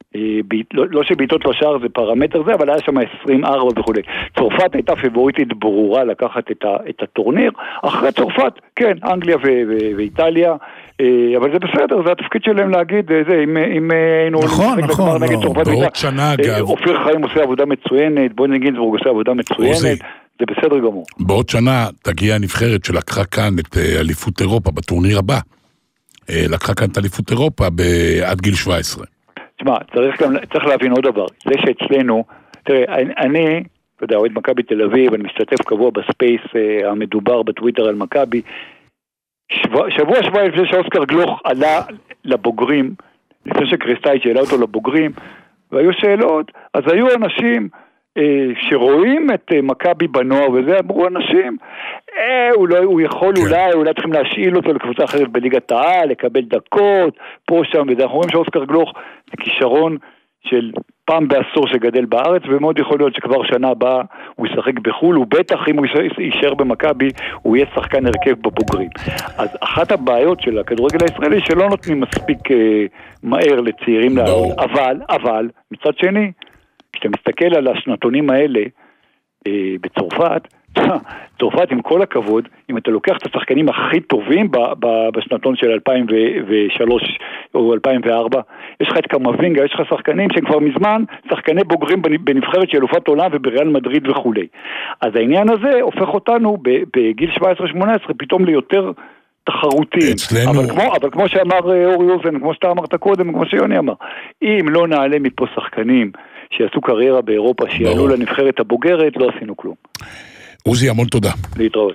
לא שבעיטות לשער זה פרמטר זה, אבל היה שם עשרים וארבע וכו'. צרפת הייתה פיבוריטית ברורה לקחת את הטורניר, אחרי צרפת, כן, אנגליה ואיטליה, אבל זה בסדר, זה התפקיד שלהם להגיד, אם היינו נכון, נכון, בעוד שנה אגב, אופיר חיים עושה עבודה מצוינת, בוני גינזבורג עושה עבודה מצוינת, זה בסדר גמור. בעוד שנה תגיע הנבחרת שלקחה כאן את אליפות אירופה בטורניר הבא, לקחה כאן את אליפות אירופה עד גיל שבע עשרה. תשמע, צריך גם, צריך להבין עוד דבר, זה שאצלנו, תראה, אני, אתה יודע, אוהד מכבי תל אביב, אני משתתף קבוע בספייס המדובר בטוויטר על מכבי, שבוע, שבוע שבוע לפני שאוסקר גלוך עלה לבוגרים, לפני שקריסטאי שאלה אותו לבוגרים, והיו שאלות, אז היו אנשים אה, שרואים את אה, מכבי בנוער, וזה אמרו אנשים, אה, הוא, לא, הוא יכול כן. אולי, אולי צריכים להשאיל אותו לקבוצה אחרת בליגת העל, לקבל דקות, פה שם, וזה אנחנו רואים שאוסקר גלוך זה כישרון של פעם בעשור שגדל בארץ, ומאוד יכול להיות שכבר שנה הבאה הוא ישחק בחול, ובטח אם הוא יישאר במכבי, הוא יהיה שחקן הרכב בבוגרים. אז אחת הבעיות של הכדורגל הישראלי, שלא נותנים מספיק אה, מהר לצעירים לעלות, אבל, אבל, מצד שני, כשאתה מסתכל על השנתונים האלה אה, בצרפת, צרפת עם כל הכבוד, אם אתה לוקח את השחקנים הכי טובים בשנתון של אלפיים ושלוש או אלפיים וארבע, יש לך את קמבינגה, יש לך שחקנים שהם כבר מזמן שחקני בוגרים בנבחרת של אלופת עולם ובריאל מדריד וכו'. אז העניין הזה הופך אותנו בגיל שבע עשרה שמונה עשרה פתאום ליותר תחרותיים. אבל כמו, אבל כמו שאמר אורי אוזן, כמו שאתה אמרת קודם, כמו שיוני אמר, אם לא נעלה מפה שחקנים שיעשו קריירה באירופה, שיעלו לנבחרת הבוגרת, לא עשינו כלום. עוזי, המון תודה. להתראות.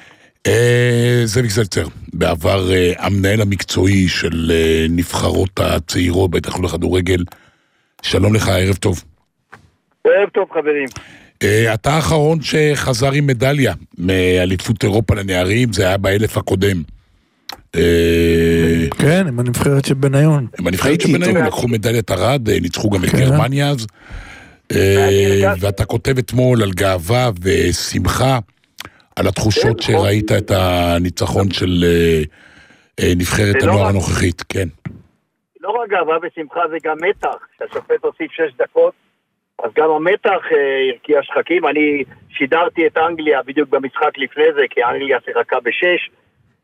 זאביק זלצר, בעבר המנהל המקצועי של נבחרות הצעירות בהתאחדות לכדורגל. שלום לך, ערב טוב. ערב טוב, חברים. אתה האחרון שחזר עם מדליה מאליפות אירופה לנערים, זה היה באלף הקודם. כן, עם הנבחרת של בניון. עם הנבחרת של בניון, לקחו מדליית ארד, ניצחו גם את גרמניה אז. ואתה כותב אתמול על גאווה ושמחה על התחושות שראית את הניצחון של נבחרת הנוער הנוכחית, כן. לא רק גאווה ושמחה, זה גם מתח, שהשופט הוסיף שש דקות, אז גם המתח הרקיע שחקים. אני שידרתי את אנגליה בדיוק במשחק לפני זה, כי אנגליה שיחקה בשש,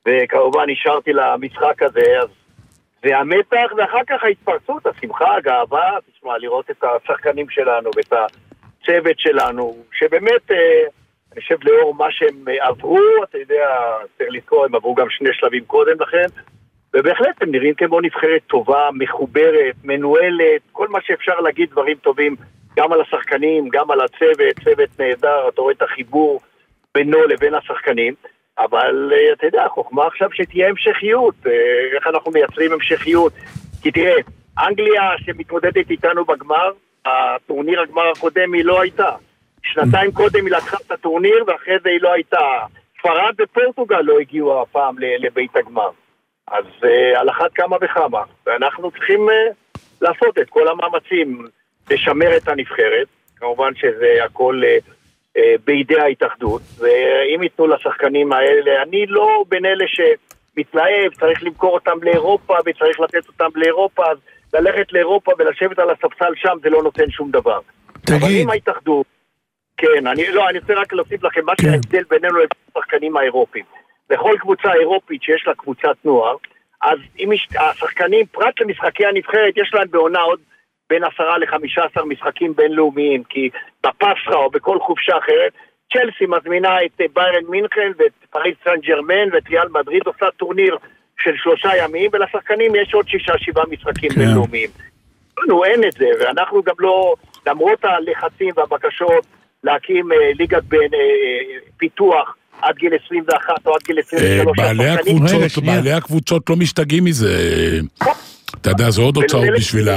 וכמובן נשארתי למשחק הזה, אז זה המתח, ואחר כך ההתפרצות, השמחה, הגאווה, תשמע, לראות את השחקנים שלנו ואת הצוות שלנו, שבאמת, אני חושב לאור מה שהם עברו, אתה יודע, צריך לזכור, הם עברו גם שני שלבים קודם לכן, ובהחלט הם נראים כמו נבחרת טובה, מחוברת, מנוהלת, כל מה שאפשר להגיד דברים טובים, גם על השחקנים, גם על הצוות, צוות נהדר, אתה רואה את החיבור בינו לבין השחקנים, אבל אתה יודע, החוכמה עכשיו שתהיה המשכיות, איך אנחנו מייצרים המשכיות, כי תראה, אנגליה שמתמודדת איתנו בגמר, הטורניר הגמר הקודם היא לא הייתה, שנתיים קודם היא לקחה את הטורניר ואחרי זה היא לא הייתה, ספרד ופורטוגל לא הגיעו הפעם לבית הגמר, אז על אחת כמה וכמה, ואנחנו צריכים לעשות את כל המאמצים לשמר את הנבחרת, כמובן שזה הכל בידי ההתאחדות, ואם ייתנו לשחקנים האלה, אני לא בין אלה שמתלהב, צריך למכור אותם לאירופה וצריך לתת אותם לאירופה, אז ללכת לאירופה ולשבת על הספסל שם זה לא נותן שום דבר. תגיד. אבל אם ההתאחדות, כן, אני לא, אני רוצה רק להוסיף לכם, מה שההבדל בינינו לבין השחקנים האירופיים. בכל קבוצה אירופית שיש לה קבוצת נוער, אז אם השחקנים, פרט למשחקי הנבחרת, יש להם בעונה עוד בין עשרה לחמישה עשר משחקים בינלאומיים, כי בפסחה או בכל חופשה אחרת, צ'לסי מזמינה את ביירן מינכן ואת פריז סן ג'רמן ואת ריאל מדריד, עושה טורניר של שלושה ימים, ולשחקנים יש עוד שישה שבעה משחקים כן. בינלאומיים. לנו אין את זה, ואנחנו גם לא, למרות הלחצים והבקשות להקים אה, ליגת בין אה, פיתוח עד גיל עשרים ואחת או עד גיל עשרים ושלוש. בעלי הקבוצות, בעלי הקבוצות לא משתגעים מזה, אתה יודע, זה עוד הוצאות בשבילם.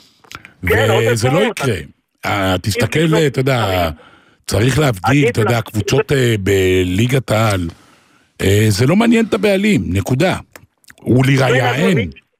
וזה לא יקרה. תסתכל, אתה יודע, צריך להבדיל, אתה יודע, הקבוצות בליגת העל, זה לא מעניין את הבעלים, נקודה. הוא לראיה אין.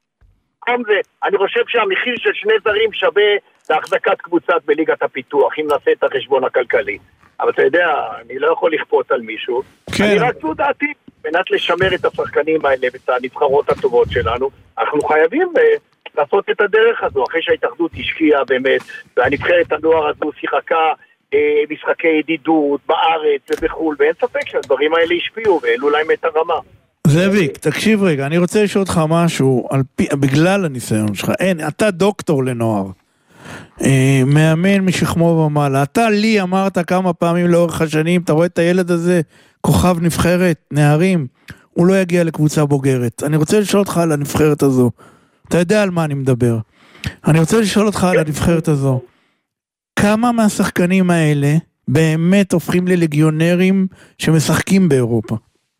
אני חושב שהמחיר של שני זרים שווה להחזקת קבוצת בליגת הפיתוח, אם נעשה את החשבון הכלכלי. אבל אתה יודע, אני לא יכול לכפות על מישהו. אני רק זו דעתי, מנת לשמר את השחקנים האלה ואת הנבחרות הטובות שלנו, אנחנו חייבים לעשות את הדרך הזו, אחרי שההתאחדות השקיעה באמת, והנבחרת הנוער הזו שיחקה אה, משחקי ידידות בארץ ובחול, ואין ספק שהדברים האלה השפיעו והעלו להם את הרמה. זאביק, תקשיב רגע, אני רוצה לשאול אותך משהו, על פי, בגלל הניסיון שלך, אין, אתה דוקטור לנוער, אה, מאמן משכמו ומעלה, אתה לי אמרת כמה פעמים לאורך השנים, אתה רואה את הילד הזה, כוכב נבחרת, נערים, הוא לא יגיע לקבוצה בוגרת, אני רוצה לשאול אותך על הנבחרת הזו, אתה יודע על מה אני מדבר. אני רוצה לשאול אותך על הנבחרת הזו. כמה מהשחקנים האלה באמת הופכים ללגיונרים שמשחקים באירופה?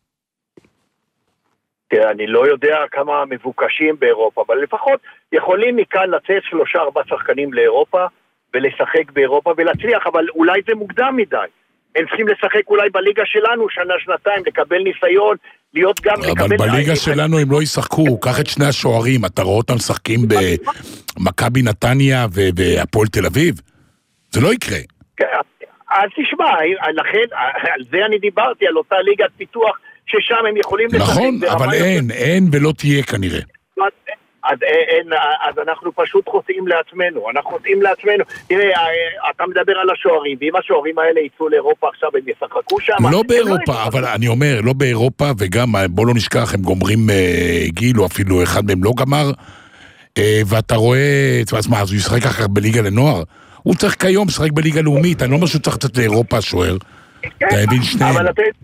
אני לא יודע כמה מבוקשים באירופה, אבל לפחות יכולים מכאן לצאת שלושה ארבעה שחקנים לאירופה ולשחק באירופה ולהצליח, אבל אולי זה מוקדם מדי. הם צריכים לשחק אולי בליגה שלנו שנה, שנתיים, לקבל ניסיון, להיות גם... אבל בליגה שלנו הם לא ישחקו, קח את שני השוערים, אתה רואה אותם משחקים במכבי נתניה והפועל תל אביב? זה לא יקרה. אז תשמע, לכן, על זה אני דיברתי, על אותה ליגת פיתוח, ששם הם יכולים... נכון, אבל אין, אין ולא תהיה כנראה. אז, אין, אז אנחנו פשוט חוטאים לעצמנו, אנחנו חוטאים לעצמנו. תראה, אתה מדבר על השוערים, ואם השוערים האלה יצאו לאירופה עכשיו, הם ישחקו שם. לא באירופה, אבל אני אומר, לא באירופה, וגם, בוא לא נשכח, הם גומרים גיל, או אפילו אחד מהם לא גמר, ואתה רואה, אז מה, אז הוא ישחק אחר בליגה לנוער? הוא צריך כיום לשחק בליגה לאומית, אני לא משהו צריך לתת לאירופה השוער. אתה מבין שניהם. אבל אתה...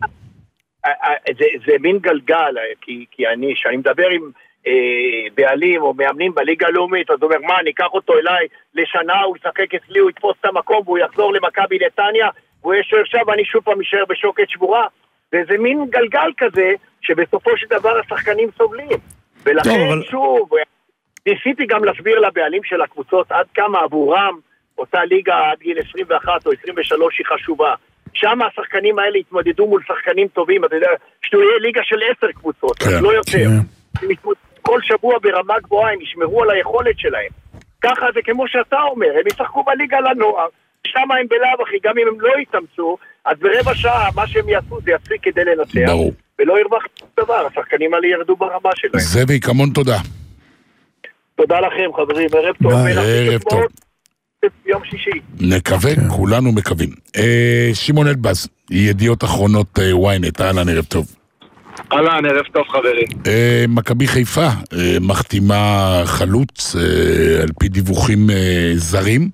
זה מין גלגל, כי אני, שאני מדבר עם... בעלים או מאמנים בליגה הלאומית, אז הוא אומר, מה, אני אקח אותו אליי לשנה, הוא ישחק אצלי, הוא יתפוס את המקום, והוא יחזור למכבי נתניה, והוא ישאר שם, ואני שוב פעם יישאר בשוקת שבורה. וזה מין גלגל כזה, שבסופו של דבר השחקנים סובלים. ולכן, אבל... שוב, ניסיתי גם להסביר לבעלים של הקבוצות, עד כמה עבורם, אותה ליגה עד גיל עשרים ואחת או עשרים ושלוש היא חשובה. שם השחקנים האלה התמודדו מול שחקנים טובים, אתה יודע, שתהיה ליגה של עשר קבוצות, כן, לא יותר. כן. כל שבוע ברמה גבוהה הם ישמרו על היכולת שלהם. ככה זה כמו שאתה אומר, הם ישחקו בליגה לנוער, שם הם בלאו אחי, גם אם הם לא יתאמצו, אז ברבע שעה מה שהם יעשו זה יצליק כדי לנצח, ולא ירווח דבר, השחקנים האלה ירדו ברמה שלהם. זאביק, המון תודה. תודה לכם חברים, ערב טוב. ערב טוב. יום שישי. נקווה, כולנו מקווים. שמעון אלבז, ידיעות אחרונות וויינט, אהלן, ערב טוב. אהלן, ערב טוב חברים. מכבי חיפה מחתימה חלוץ על פי דיווחים זרים.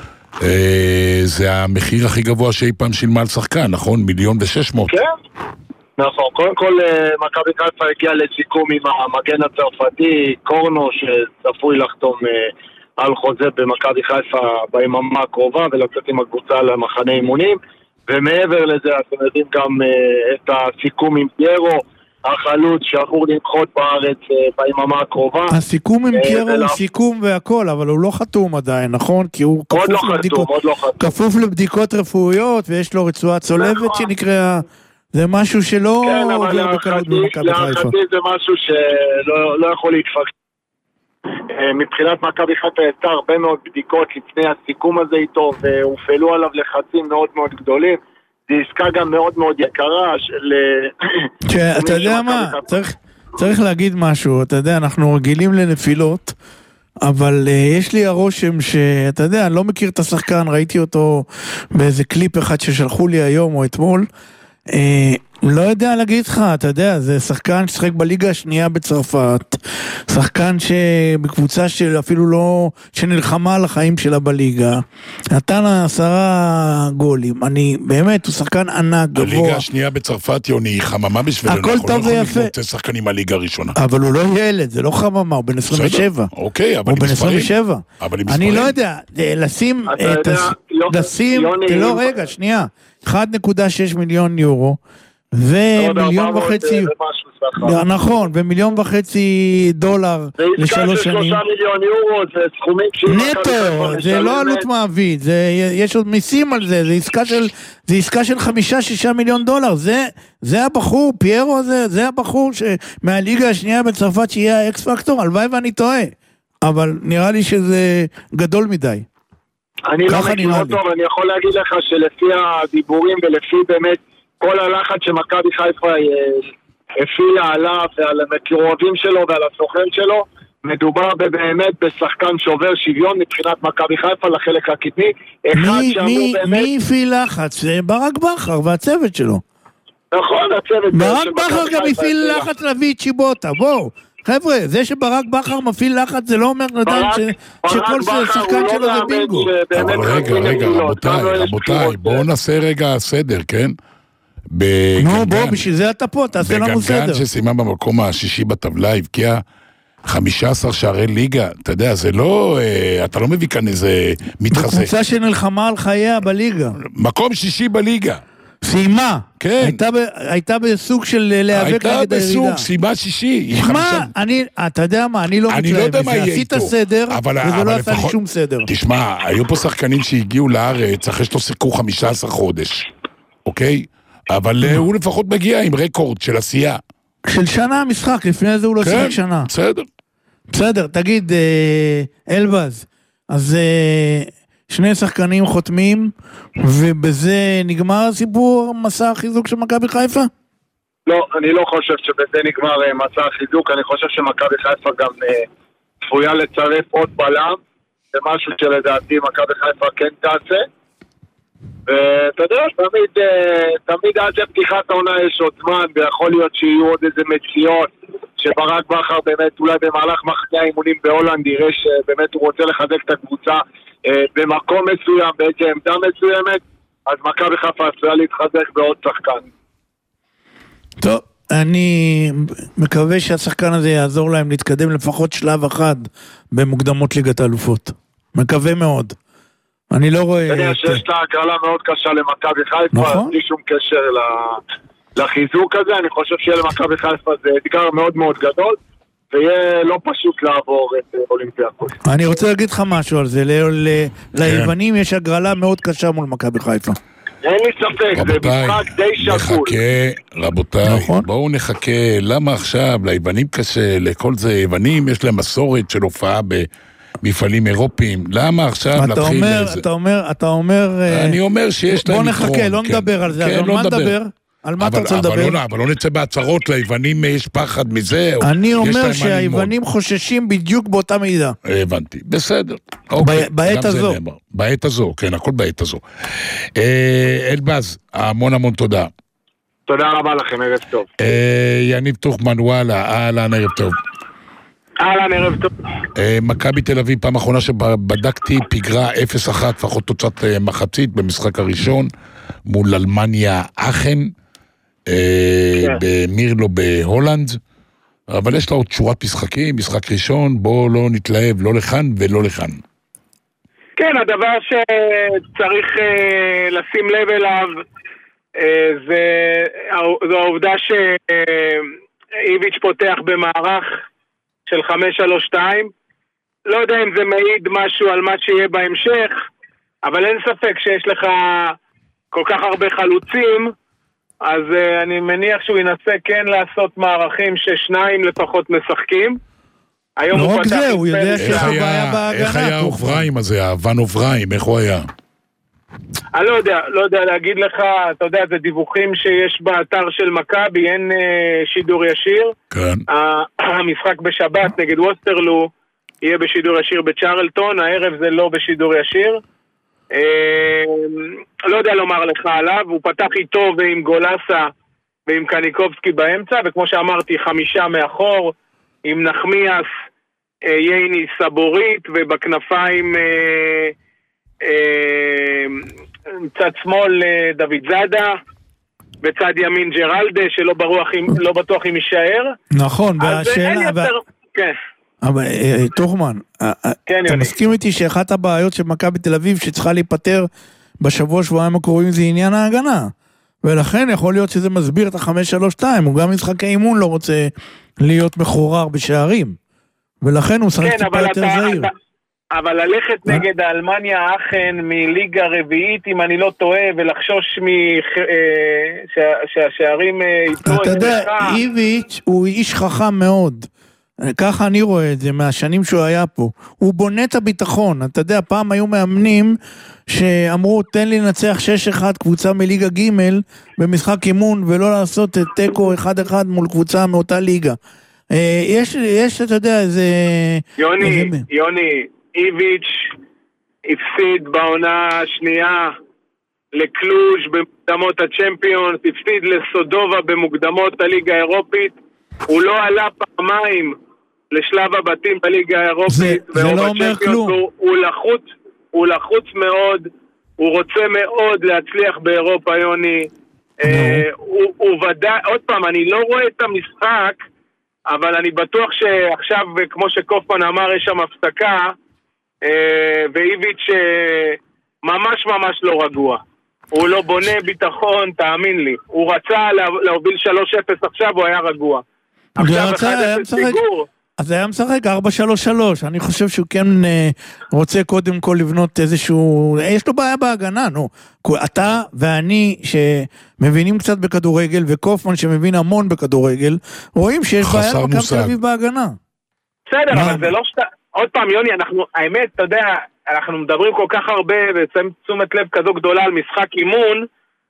זה המחיר הכי גבוה שאי פעם שילמה על שחקן, נכון? מיליון ושש מאות. כן, נכון. קודם כל מכבי חיפה הגיע לסיכום עם המגן הצרפתי קורנו, שצפוי לחתום על חוזה במכבי חיפה ביממה הקרובה ולצאת עם הקבוצה למחנה אימונים. ומעבר לזה אתם יודעים גם את הסיכום עם פיירו, החלוץ שאמור לנחות בארץ ביממה הקרובה. הסיכום עם פיירו הוא סיכום והכל, אבל הוא לא חתום עדיין, נכון? כי הוא כפוף לבדיקות רפואיות, ויש לו רצועה צולבת שנקרא, זה משהו שלא עובר בקלות במכבי חיפה. להערכתי זה משהו שלא יכול להתפרק. מבחינת מכבי חיפה יצא הרבה מאוד בדיקות לפני הסיכום הזה איתו, והופעלו עליו לחצים מאוד מאוד גדולים. זו עסקה גם מאוד מאוד יקרה של... אתה יודע מה, צריך, צריך להגיד משהו, אתה יודע, אנחנו רגילים לנפילות, אבל uh, יש לי הרושם שאתה יודע, אני לא מכיר את השחקן, ראיתי אותו באיזה קליפ אחד ששלחו לי היום או אתמול, uh, לא יודע להגיד לך, אתה יודע, זה שחקן ששחק בליגה השנייה בצרפת, שחקן שבקבוצה של אפילו לא, שנלחמה על החיים שלה בליגה, נתן עשרה גולים, אני באמת, הוא שחקן ענק, גבוה. הליגה השנייה בצרפת, יוני, היא חממה בשבילנו, הכל טוב ויפה. אנחנו שחקנים הליגה הראשונה. אבל הוא לא ילד, זה לא חממה, הוא בן עשרים ושבע. אוקיי, אבל הוא בן עשרים ושבע. אבל עם אני לא יודע, לשים, לשים, לא רגע, שנייה, אחד נקודה שש מיליון יורו, ומיליון וחצי, נכון, ומיליון וחצי דולר לשלוש שנים. זה עסקה של שלושה מיליון יורו, זה סכומים נטו, זה לא עלות מעביד, יש עוד מיסים על זה, זה עסקה של, זה עסקה של חמישה, שישה מיליון דולר, זה, זה הבחור, פיירו הזה, זה הבחור מהליגה השנייה בצרפת שיהיה האקס פקטור, הלוואי ואני טועה, אבל נראה לי שזה גדול מדי. אני לא מכיר אותו, אבל אני יכול להגיד לך שלפי הדיבורים ולפי באמת כל הלחץ שמכבי חיפה הפעילה עליו ועל המקורבים שלו ועל הסוכן שלו, מדובר באמת בשחקן שעובר שוויון מבחינת מכבי חיפה לחלק הקדמי. מי, מי, באמת... מי הפעיל לחץ? זה ברק בכר והצוות שלו. נכון, הצוות. ברק בכר גם הפעיל לחץ להביא את שיבוטה, בואו. חבר'ה, זה שברק בכר מפעיל לחץ זה לא אומר לדעת שכל שחקן שלו זה בינגו. אבל רגע, רגע, רבותיי, רבותיי, בואו נעשה רגע סדר, כן? נו בוא, בשביל זה אתה פה, תעשה לנו סדר. בגנגן שסיימה במקום השישי בטבלה, הבקיעה חמישה עשר שערי ליגה, אתה יודע, זה לא, אתה לא מביא כאן איזה מתחזה. בקבוצה שנלחמה על חייה בליגה. מקום שישי בליגה. סיימה. כן. הייתה, ב, הייתה בסוג של להיאבק נגד הירידה. הייתה בסוג, סיימה שישי. שמע, אני, אתה יודע מה, אני לא מתלהב בזה. עשית סדר, וזה לא עשה לי שום סדר. תשמע, היו פה שחקנים שהגיעו לארץ, אחרי שלא שיחקו חמישה עשר חודש. אוקיי? אבל הוא לפחות מגיע עם רקורד של עשייה. של שנה משחק, לפני זה הוא לא שיחק שנה. בסדר. בסדר, תגיד, אלבז, אז שני שחקנים חותמים, ובזה נגמר הסיפור, מסע החיזוק של מכבי חיפה? לא, אני לא חושב שבזה נגמר מסע החיזוק, אני חושב שמכבי חיפה גם צפויה לצרף עוד בלם, זה משהו שלדעתי מכבי חיפה כן תעשה, ואתה יודע, תמיד, תמיד עד לפתיחת העונה יש עוד זמן, ויכול להיות שיהיו עוד איזה מציאות, שברק בכר באמת אולי במהלך מחנה האימונים בהולנד יראה שבאמת הוא רוצה לחזק את הקבוצה במקום מסוים, באיזו עמדה מסוימת, אז מכבי חיפה עשויה להתחזק בעוד שחקן. טוב, אני מקווה שהשחקן הזה יעזור להם להתקדם לפחות שלב אחד במוקדמות ליגת האלופות. מקווה מאוד. אני לא רואה... אני יודע שיש לה הגרלה מאוד קשה למכבי חיפה, בלי שום קשר לחיזוק הזה, אני חושב שיהיה למכבי חיפה זה אתגר מאוד מאוד גדול, ויהיה לא פשוט לעבור את אולימפיאקוס. אני רוצה להגיד לך משהו על זה, ליוונים יש הגרלה מאוד קשה מול מכבי חיפה. אין לי ספק, זה משחק די שקול. רבותיי, בואו נחכה, למה עכשיו ליוונים קשה, לכל זה, יוונים יש להם מסורת של הופעה ב... מפעלים אירופיים, למה עכשיו להתחיל איזה... אתה אומר, אתה אומר... אני אומר שיש להם יתרון. בוא נחכה, לא נדבר על זה, אז על מה נדבר? על מה אתה רוצה לדבר? אבל לא נצא בהצהרות, ליוונים יש פחד מזה. אני אומר שהיוונים חוששים בדיוק באותה מידה. הבנתי, בסדר. בעת הזו. בעת הזו, כן, הכל בעת הזו. אלבז, המון המון תודה. תודה רבה לכם, ערב טוב. יניב תוכמן, וואלה, אהלן, ערב טוב. אהלן, ערב טוב. מכבי תל אביב, פעם אחרונה שבדקתי, פיגרה אפס אחת, לפחות תוצאת מחצית במשחק הראשון, מול אלמניה אכן, במירלו בהולנד, אבל יש לה עוד שורת משחקים, משחק ראשון, בוא לא נתלהב, לא לכאן ולא לכאן. כן, הדבר שצריך לשים לב אליו, זו העובדה שאיביץ' פותח במערך של חמש שלוש שתיים. לא יודע אם זה מעיד משהו על מה שיהיה בהמשך, אבל אין ספק שיש לך כל כך הרבה חלוצים, אז אני מניח שהוא ינסה כן לעשות מערכים ששניים לפחות משחקים. לא רק זה, הוא יודע שיש לו בעיה בהגנה. איך היה אובריים הזה, הוון אובריים, איך הוא היה? אני לא יודע, לא יודע להגיד לך, אתה יודע, זה דיווחים שיש באתר של מכבי, אין אה, שידור ישיר. כן. המשחק בשבת נגד ווסטרלו יהיה בשידור ישיר בצ'רלטון, הערב זה לא בשידור ישיר. אה, לא יודע לומר לך עליו, הוא פתח איתו ועם גולסה ועם קניקובסקי באמצע, וכמו שאמרתי, חמישה מאחור, עם נחמיאס, אה, ייני סבורית, ובכנפיים... אה, מצד שמאל דוד זאדה, בצד ימין ג'רלדה שלא ברוח, לא בטוח אם יישאר. נכון, והשאלה... כן. אבל תוכמן, אתה מסכים איתי שאחת הבעיות של מכבי תל אביב שצריכה להיפטר בשבוע שבועיים הקרובים זה עניין ההגנה, ולכן יכול להיות שזה מסביר את החמש שלוש שתיים, הוא גם משחקי אימון לא רוצה להיות מחורר בשערים, ולכן הוא שחק טיפה יותר זהיר. אבל ללכת נגד האלמניה אכן מליגה רביעית, אם אני לא טועה, ולחשוש שהשערים ייתנו... אתה יודע, איביץ' הוא איש חכם מאוד. ככה אני רואה את זה מהשנים שהוא היה פה. הוא בונה את הביטחון. אתה יודע, פעם היו מאמנים שאמרו, תן לי לנצח שש אחת קבוצה מליגה ג' במשחק אימון, ולא לעשות את טקו אחד אחד מול קבוצה מאותה ליגה. יש, יש, אתה יודע, איזה... יוני, יוני... איביץ' הפסיד בעונה השנייה לקלוז' במוקדמות הצ'מפיונס, הפסיד לסודובה במוקדמות הליגה האירופית, הוא לא עלה פעמיים לשלב הבתים בליגה האירופית, זה, זה לא אומר כלום. הוא, הוא לחוץ, הוא לחוץ מאוד, הוא רוצה מאוד להצליח באירופה, יוני. No. אה, הוא, הוא ודא, עוד פעם, אני לא רואה את המשחק, אבל אני בטוח שעכשיו, כמו שקופמן אמר, יש שם הפסקה, ואיביץ' ממש ממש לא רגוע. הוא לא בונה ביטחון, תאמין לי. הוא רצה להוביל שלוש אפס עכשיו, הוא היה רגוע. עכשיו אחד אפס פיגור. אז היה משחק ארבע שלוש שלוש. אני חושב שהוא כן רוצה קודם כל לבנות איזשהו... יש לו בעיה בהגנה, נו. אתה ואני שמבינים קצת בכדורגל, וקופמן שמבין המון בכדורגל, רואים שיש בעיה מכבי תל אביב בהגנה. בסדר, אבל זה לא שאתה... עוד פעם, יוני, אנחנו, האמת, אתה יודע, אנחנו מדברים כל כך הרבה, ושמים תשומת לב כזו גדולה על משחק אימון,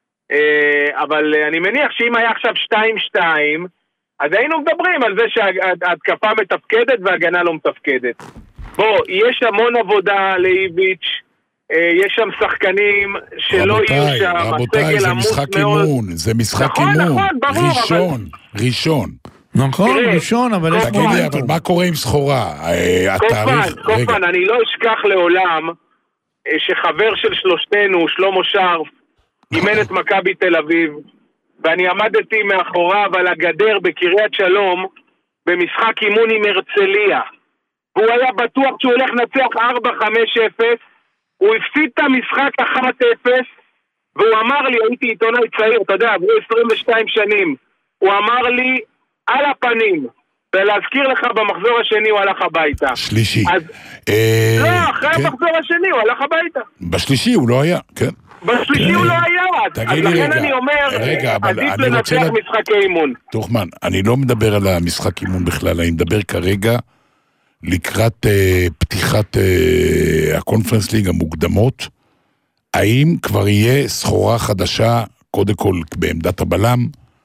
אבל אני מניח שאם היה עכשיו שתיים שתיים, אז היינו מדברים על זה שההתקפה מתפקדת וההגנה לא מתפקדת. בוא, יש המון עבודה לאיביץ', יש שם שחקנים שלא יהיו שם, רבותיי, זה משחק אימון, זה משחק אימון, ראשון, ראשון. נכון, ראשון, אבל יש תגיד לי, אבל מה קורה עם סחורה? קופמן, קופמן, אני לא אשכח לעולם שחבר של שלושתנו, שלמה שרף, אימן את מכבי תל אביב, ואני עמדתי מאחוריו על הגדר בקריית שלום, במשחק אימון עם הרצליה. והוא היה בטוח שהוא הולך לנצח ארבע חמש אפס, הוא הפסיד את המשחק אחת אפס, והוא אמר לי, הייתי עיתונאי צעיר, אתה יודע, עברו עשרים ושתיים שנים, הוא אמר לי, על הפנים, ולהזכיר לך במחזור השני הוא הלך הביתה. שלישי. אז... אה... לא, אחרי כן. המחזור השני הוא הלך הביתה. בשלישי הוא לא היה, כן. בשלישי כן. הוא לא היה, תגיד אז לי לכן רגע, אני אומר, רגע, עדיף לנצח לה... משחקי אימון. תוכמן, אני לא מדבר על המשחק אימון בכלל, אני מדבר כרגע לקראת אה, פתיחת אה, הקונפרנס ליג המוקדמות, האם כבר יהיה סחורה חדשה, קודם כל בעמדת הבלם,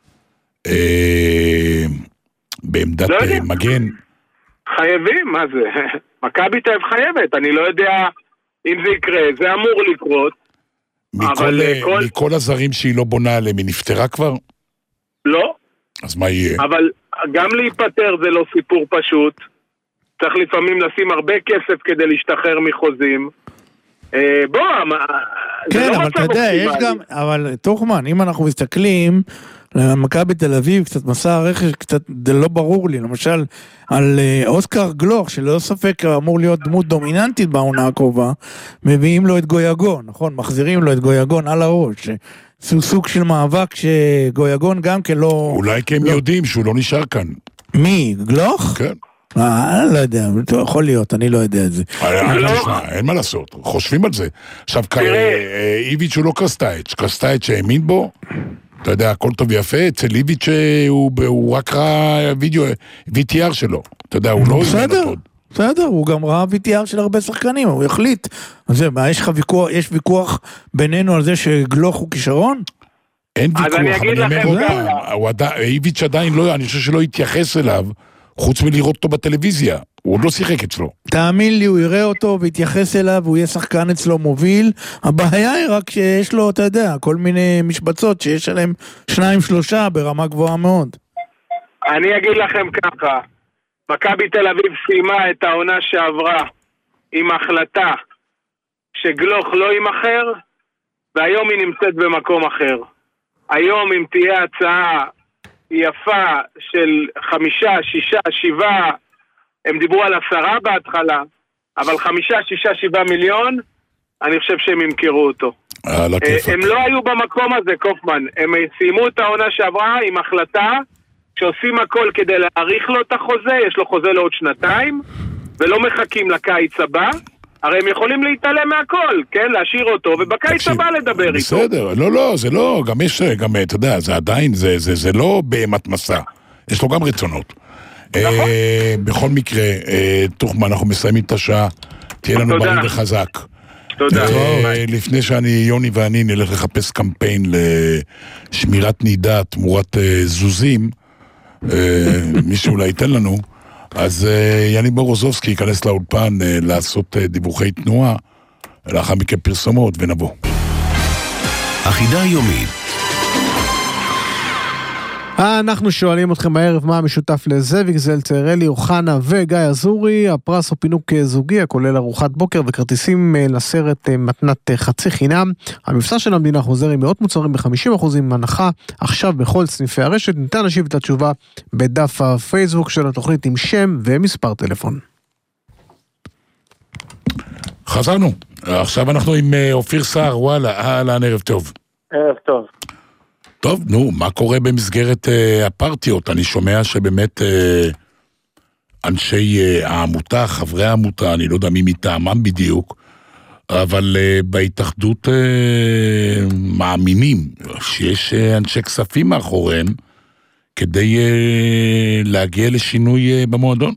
בעמדת מגן? חייבים, מה זה? מכבי תל אביב חייבת, אני לא יודע אם זה יקרה, זה אמור לקרות. מכל הזרים שהיא לא בונה עליהם, היא נפטרה כבר? לא. אז מה יהיה? אבל גם להיפטר זה לא סיפור פשוט. צריך לפעמים לשים הרבה כסף כדי להשתחרר מחוזים. בוא, כן, אבל אתה יודע, יש גם, אבל תוכמן, אם אנחנו מסתכלים למכבי בתל אביב, קצת מסע הרכש, קצת לא ברור לי, למשל על אוסקר גלוך, שלא ספק אמור להיות דמות דומיננטית בעונה הקרובה, מביאים לו את גויגון, נכון? מחזירים לו את גויגון על הראש, סוג של מאבק שגויגון גם כן לא... אולי כי הם יודעים שהוא לא נשאר כאן. מי? גלוך? כן. אה, לא יודע, יכול להיות, אני לא יודע את זה. אין מה לעשות, חושבים על זה. עכשיו, איביץ' הוא לא קרסטייץ', קרסטייץ' שהאמין בו, אתה יודע, הכל טוב ויפה, אצל איביץ' הוא רק ראה וידאו, וי טי אר שלו, אתה יודע, הוא לא... בסדר, בסדר, הוא גם ראה וי טי אר של הרבה שחקנים, הוא יחליט. יש לך ויכוח, יש ויכוח בינינו על זה שגלוך הוא כישרון? אין ויכוח, אבל אני אומר עוד פעם, איביץ' עדיין לא, אני חושב שלא יתייחס אליו, חוץ מלראות אותו בטלוויזיה, הוא עוד לא שיחק אצלו. תאמין לי, הוא יראה אותו ויתייחס אליו, הוא יהיה שחקן אצלו מוביל. הבעיה היא רק שיש לו, אתה יודע, כל מיני משבצות שיש עליהם שניים שלושה ברמה גבוהה מאוד. אני אגיד לכם ככה, מכבי תל אביב סיימה את העונה שעברה עם החלטה שגלוך לא יימכר, והיום היא נמצאת במקום אחר. היום אם תהיה הצעה יפה של חמישה, שישה, שבעה, הם דיברו על עשרה בהתחלה, אבל חמישה, שישה, שבעה מיליון, אני חושב שהם ימכרו אותו. הם לא היו במקום הזה, קופמן, הם סיימו את העונה שעברה עם החלטה שעושים הכל כדי להאריך לו את החוזה, יש לו חוזה לעוד שנתיים, ולא מחכים לקיץ הבא, הרי הם יכולים להתעלם מהכל, כן, להשאיר אותו, ובקיץ הבא לדבר איתו. בסדר, לא, לא, זה לא, גם יש, גם, אתה יודע, זה עדיין, זה, זה, זה לא באמת מסע, יש לו גם רצונות. נכון. בכל מקרה, תוכמה, אנחנו מסיימים את השעה, תהיה לנו בריא וחזק. תודה. לפני שאני, יוני ואני, נלך לחפש קמפיין לשמירת נידה תמורת זוזים, מישהו אולי ייתן לנו, אז יניב ברוזובסקי ייכנס לאולפן לעשות דיווחי תנועה, לאחר מכן פרסומות ונבוא. החידה היומית. אנחנו שואלים אתכם הערב מה המשותף לזאביק זלצר, אלי אוחנה וגיא אזורי. הפרס הוא פינוק זוגי הכולל ארוחת בוקר וכרטיסים לסרט מתנת חצי חינם. המבצע של המדינה חוזר עם מאות מוצרים ב-חמישים אחוז הנחה עכשיו בכל סניפי הרשת. ניתן להשיב את התשובה בדף הפייסבוק של התוכנית עם שם ומספר טלפון. חזרנו, עכשיו אנחנו עם אופיר סער. וואלה, אהלן, ערב טוב. ערב טוב. טוב, נו, מה קורה במסגרת אה, הפרטיות? אני שומע שבאמת אה, אנשי אה, העמותה, חברי העמותה, אני לא יודע מי מטעמם בדיוק, אבל אה, בהתאחדות אה, מאמינים שיש אה, אנשי כספים מאחוריהם כדי אה, להגיע לשינוי אה, במועדון.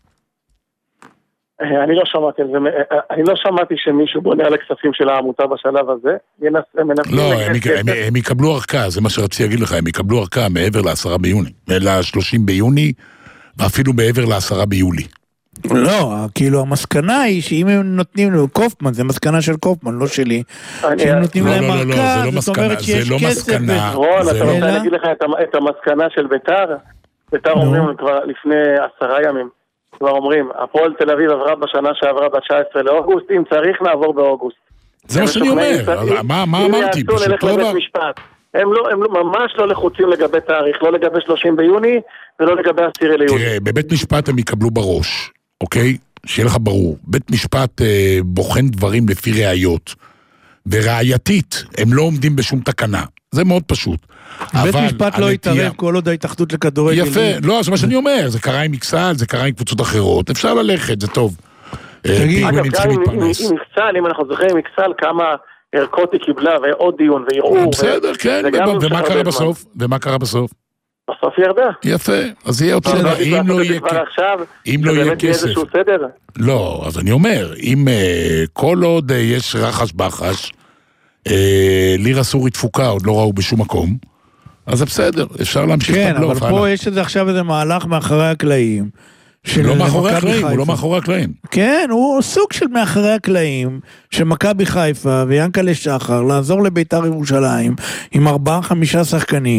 אני לא שמעתי על זה, אני לא שמעתי שמישהו בונה על הכספים של העמותה בשלב הזה. לא, הם יקבלו ערכה, זה מה שרציתי להגיד לך, הם יקבלו ערכה מעבר לעשרה ביוני, ל-שלושים ביוני, ואפילו מעבר לעשרה ביולי. לא, כאילו המסקנה היא שאם הם נותנים לו קופמן, זה מסקנה של קופמן, לא שלי, שהם נותנים להם ערכה, זאת אומרת שיש כסף. רון, אתה רוצה להגיד לך את המסקנה של ביתר? ביתר אומרים כבר לפני עשרה ימים. כבר אומרים, הפועל תל אביב עברה בשנה שעברה ב-תשעה עשרה לאוגוסט, אם צריך נעבור באוגוסט. זה מה שאני אומר, מה אמרתי? אם יעשו נלך לבית משפט. הם ממש לא לחוצים לגבי תאריך, לא לגבי שלושים ביוני ולא לגבי עשירי ליוני. תראה, בבית משפט הם יקבלו בראש, אוקיי? שיהיה לך ברור, בית משפט בוחן דברים לפי ראיות, וראייתית הם לא עומדים בשום תקנה, זה מאוד פשוט. בית משפט לא יתערב כל עוד ההתאחדות לכדורגל. יפה, לא, זה מה שאני אומר, זה קרה עם מקסל, זה קרה עם קבוצות אחרות, אפשר ללכת, זה טוב. אגב, גם עם מקסל, אם אנחנו זוכרים עם מקסל, כמה ערכות היא קיבלה, ועוד דיון, וערעור. בסדר, כן, ומה קרה בסוף? ומה קרה בסוף? בסוף ירדה. יפה, אז יהיה אותו דבר, אם לא יהיה אם לא יהיה כסף. לא, אז אני אומר, אם כל עוד יש רחש בחש, ליר אסורי תפוקה, עוד לא ראו בשום מקום, אז זה בסדר, אפשר להמשיך את הבלוף. כן, אבל פה יש עכשיו איזה מהלך מאחורי הקלעים, לא מאחורי הקלעים, הוא לא מאחורי הקלעים. כן, הוא סוג של מאחורי הקלעים, של מכבי חיפה ויאנקלה שחר, לעזור לביתר ירושלים, עם ארבעה חמישה שחקנים,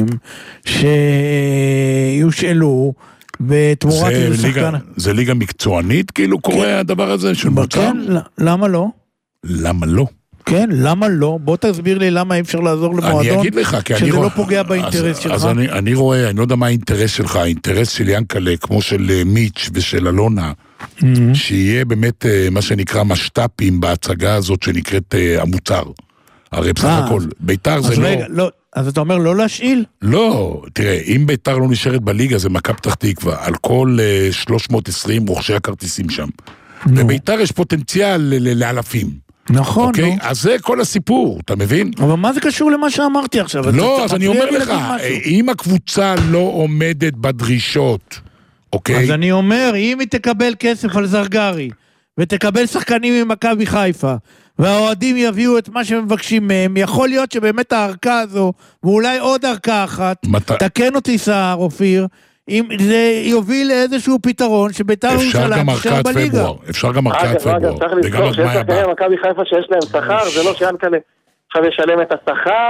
שיושאלו, בתמורת איזה שחקן. זה ליגה מקצוענית, כאילו קורה הדבר הזה של מוצר? כן, למה לא? למה לא? כן, למה לא? בוא תסביר לי למה אי אפשר לעזור למועדון שזה לא פוגע באינטרס שלך. אז אני, אני רואה, אני לא יודע מה האינטרס שלך, האינטרס של ינקלה, כמו של מיץ' ושל אלונה, mm-hmm. שיהיה באמת מה שנקרא משטפים בהצגה הזאת שנקראת המוצר. הרי בסך הכל, ביתר זה לא... רגע, לא... אז אתה אומר לא להשאיל? לא, תראה, אם ביתר לא נשארת בליגה, זה מכבי פתח תקווה, על כל שלוש מאות ועשרים רוכשי הכרטיסים שם. בביתר יש פוטנציאל לאלפים. נכון, אוקיי? אז זה כל הסיפור, אתה מבין? אבל מה זה קשור למה שאמרתי עכשיו? לא, אז אני אומר לך, אם הקבוצה לא עומדת בדרישות, אוקיי? אז אני אומר, אם היא תקבל כסף על זרגרי, ותקבל שחקנים ממכבי חיפה, והאוהדים יביאו את מה שמבקשים מהם, יכול להיות שבאמת ההרכה הזו, ואולי עוד הרכה אחת, תקן אותי סער, אופיר, אם זה יוביל לאיזשהו פתרון שביתר ירושלים תישאר בליגה. אפשר גם ארכת פברואר. אגב, צריך לזכור שיש שחקנים מכבי חיפה שיש להם שכר, זה לא שיאנקלה עכשיו ישלם את השכר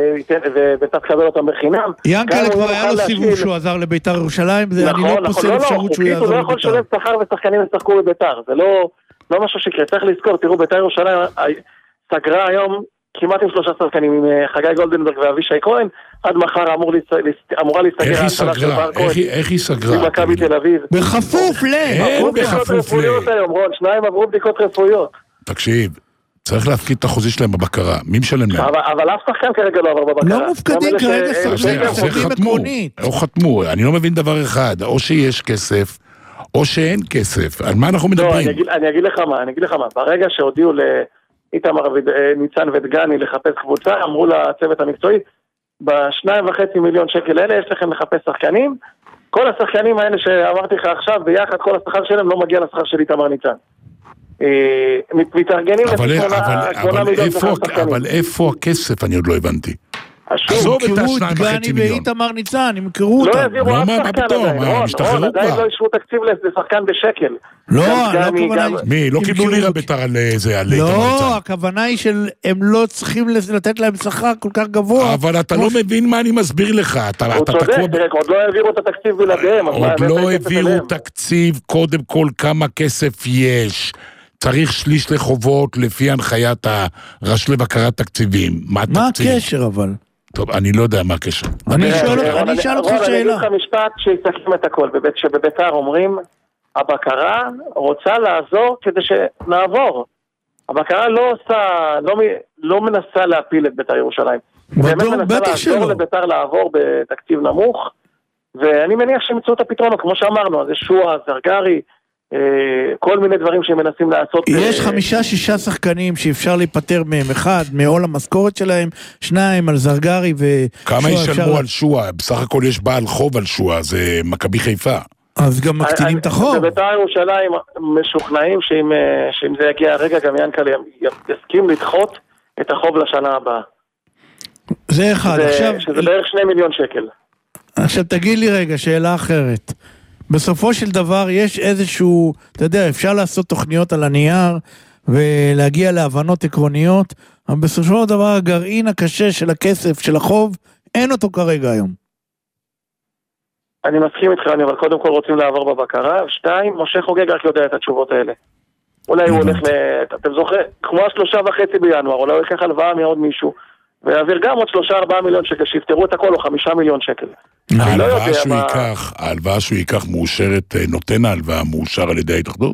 וביתר תקבל אותם בחינם. יאנקלה כבר היה לו סיבוב שהוא עזר לביתר ירושלים, אני לא פוסל אפשרות שהוא יעזור לביתר. הוא לא יכול לשלם שכר ושחקנים ישחקו בביתר, זה לא משהו שיקרה, צריך לזכור, תראו, ביתר ירושלים סגרה היום כמעט עם שלושה שחקנים, עם חגי גולדנברג ואבישי כהן, עד מחר אמורה להסתגר ההצלה של בר כהן. איך היא סגרה? במכבי תל אביב. בכפוף ל... עברו בדיקות רפואיות היום, רון, שניים עברו בדיקות רפואיות. תקשיב, צריך להפקיד את החוזי שלהם בבקרה, מי משלם להם? אבל אף שחקן כרגע לא עבר בבקרה. לא מופקדים כרגע שחקנים, חותמים עקרונית. או חתמו, אני לא מבין דבר אחד, או שיש כסף, או שאין כסף, על מה אנחנו מדברים? אני אגיד לך מה, אני אגיד לך מה, ברגע שהודיעו איתמר ניצן ודגני לחפש קבוצה, אמרו לצוות המקצועי, בשניים וחצי מיליון שקל האלה יש לכם לחפש שחקנים, כל השחקנים האלה שאמרתי לך עכשיו, ביחד כל השכר שלהם לא מגיע לשכר של איתמר ניצן. מתארגנים לשמונה מיליון שחקנים. אבל איפה הכסף? אני עוד לא הבנתי. עזוב את השניים וחצי מיליון. ואיתמר ניצן, הם יקרו אותם. לא יביאו אף שחקן עדיין, רון, עדיין לא ישבו תקציב לשחקן בשקל. לא, לא הכוונה היא... מי? לא קיבלו לירה ביתר על זה, על איתמר ניצן. לא, הכוונה היא שהם לא צריכים לתת להם שכר כל כך גבוה. אבל אתה לא מבין מה אני מסביר לך. הוא צודק, עוד לא העבירו את התקציב בלעדיהם. עוד לא העבירו תקציב, קודם כל כמה כסף יש. צריך שליש לחובות לפי הנחיית הרשות לבקרת תקציבים. מה הקשר אבל? טוב, אני לא יודע מה הקשר. אני אשאל אותך שאלה. אני אגיד לך משפט שיסכם את הכל. שבביתר אומרים, הבקרה רוצה לעזור כדי שנעבור. הבקרה לא עושה, לא מנסה להפיל את ביתר ירושלים. באמת מנסה לעזור לביתר לעבור בתקציב נמוך, ואני מניח שמצאו את הפתרון, כמו שאמרנו, אז יש שואה, זרגרי, כל מיני דברים שהם מנסים לעשות. יש חמישה שישה שחקנים שאפשר להיפטר מהם, אחד מעול המשכורת שלהם, שניים על זרגרי ו... כמה ישלמו על שואה? בסך הכל יש בעל חוב על שואה, זה מכבי חיפה. אז גם מקטינים את החוב. בביתר ירושלים משוכנעים שאם זה יגיע הרגע גם ינקלה יסכים לדחות את החוב לשנה הבאה. זה אחד. שזה בערך שני מיליון שקל. עכשיו תגיד לי רגע, שאלה אחרת. בסופו של דבר יש איזשהו, אתה יודע, אפשר לעשות תוכניות על הנייר ולהגיע להבנות עקרוניות, אבל בסופו של דבר הגרעין הקשה של הכסף, של החוב, אין אותו כרגע היום. אני מסכים איתך, אבל קודם כל רוצים לעבור בבקרה. שתיים, משה חוגג רק יודע את התשובות האלה. אולי הוא הולך ל... אתם זוכרים, כמו השלושה וחצי בינואר, אולי הוא יקח הלוואה מעוד מישהו, ויעביר גם עוד שלושה ארבעה מיליון שקל, שיפתרו את הכל, או חמישה מיליון שקל. ההלוואה שהוא ייקח, ההלוואה שהוא ייקח מאושרת, נותן ההלוואה מאושר על ידי ההתאחדות?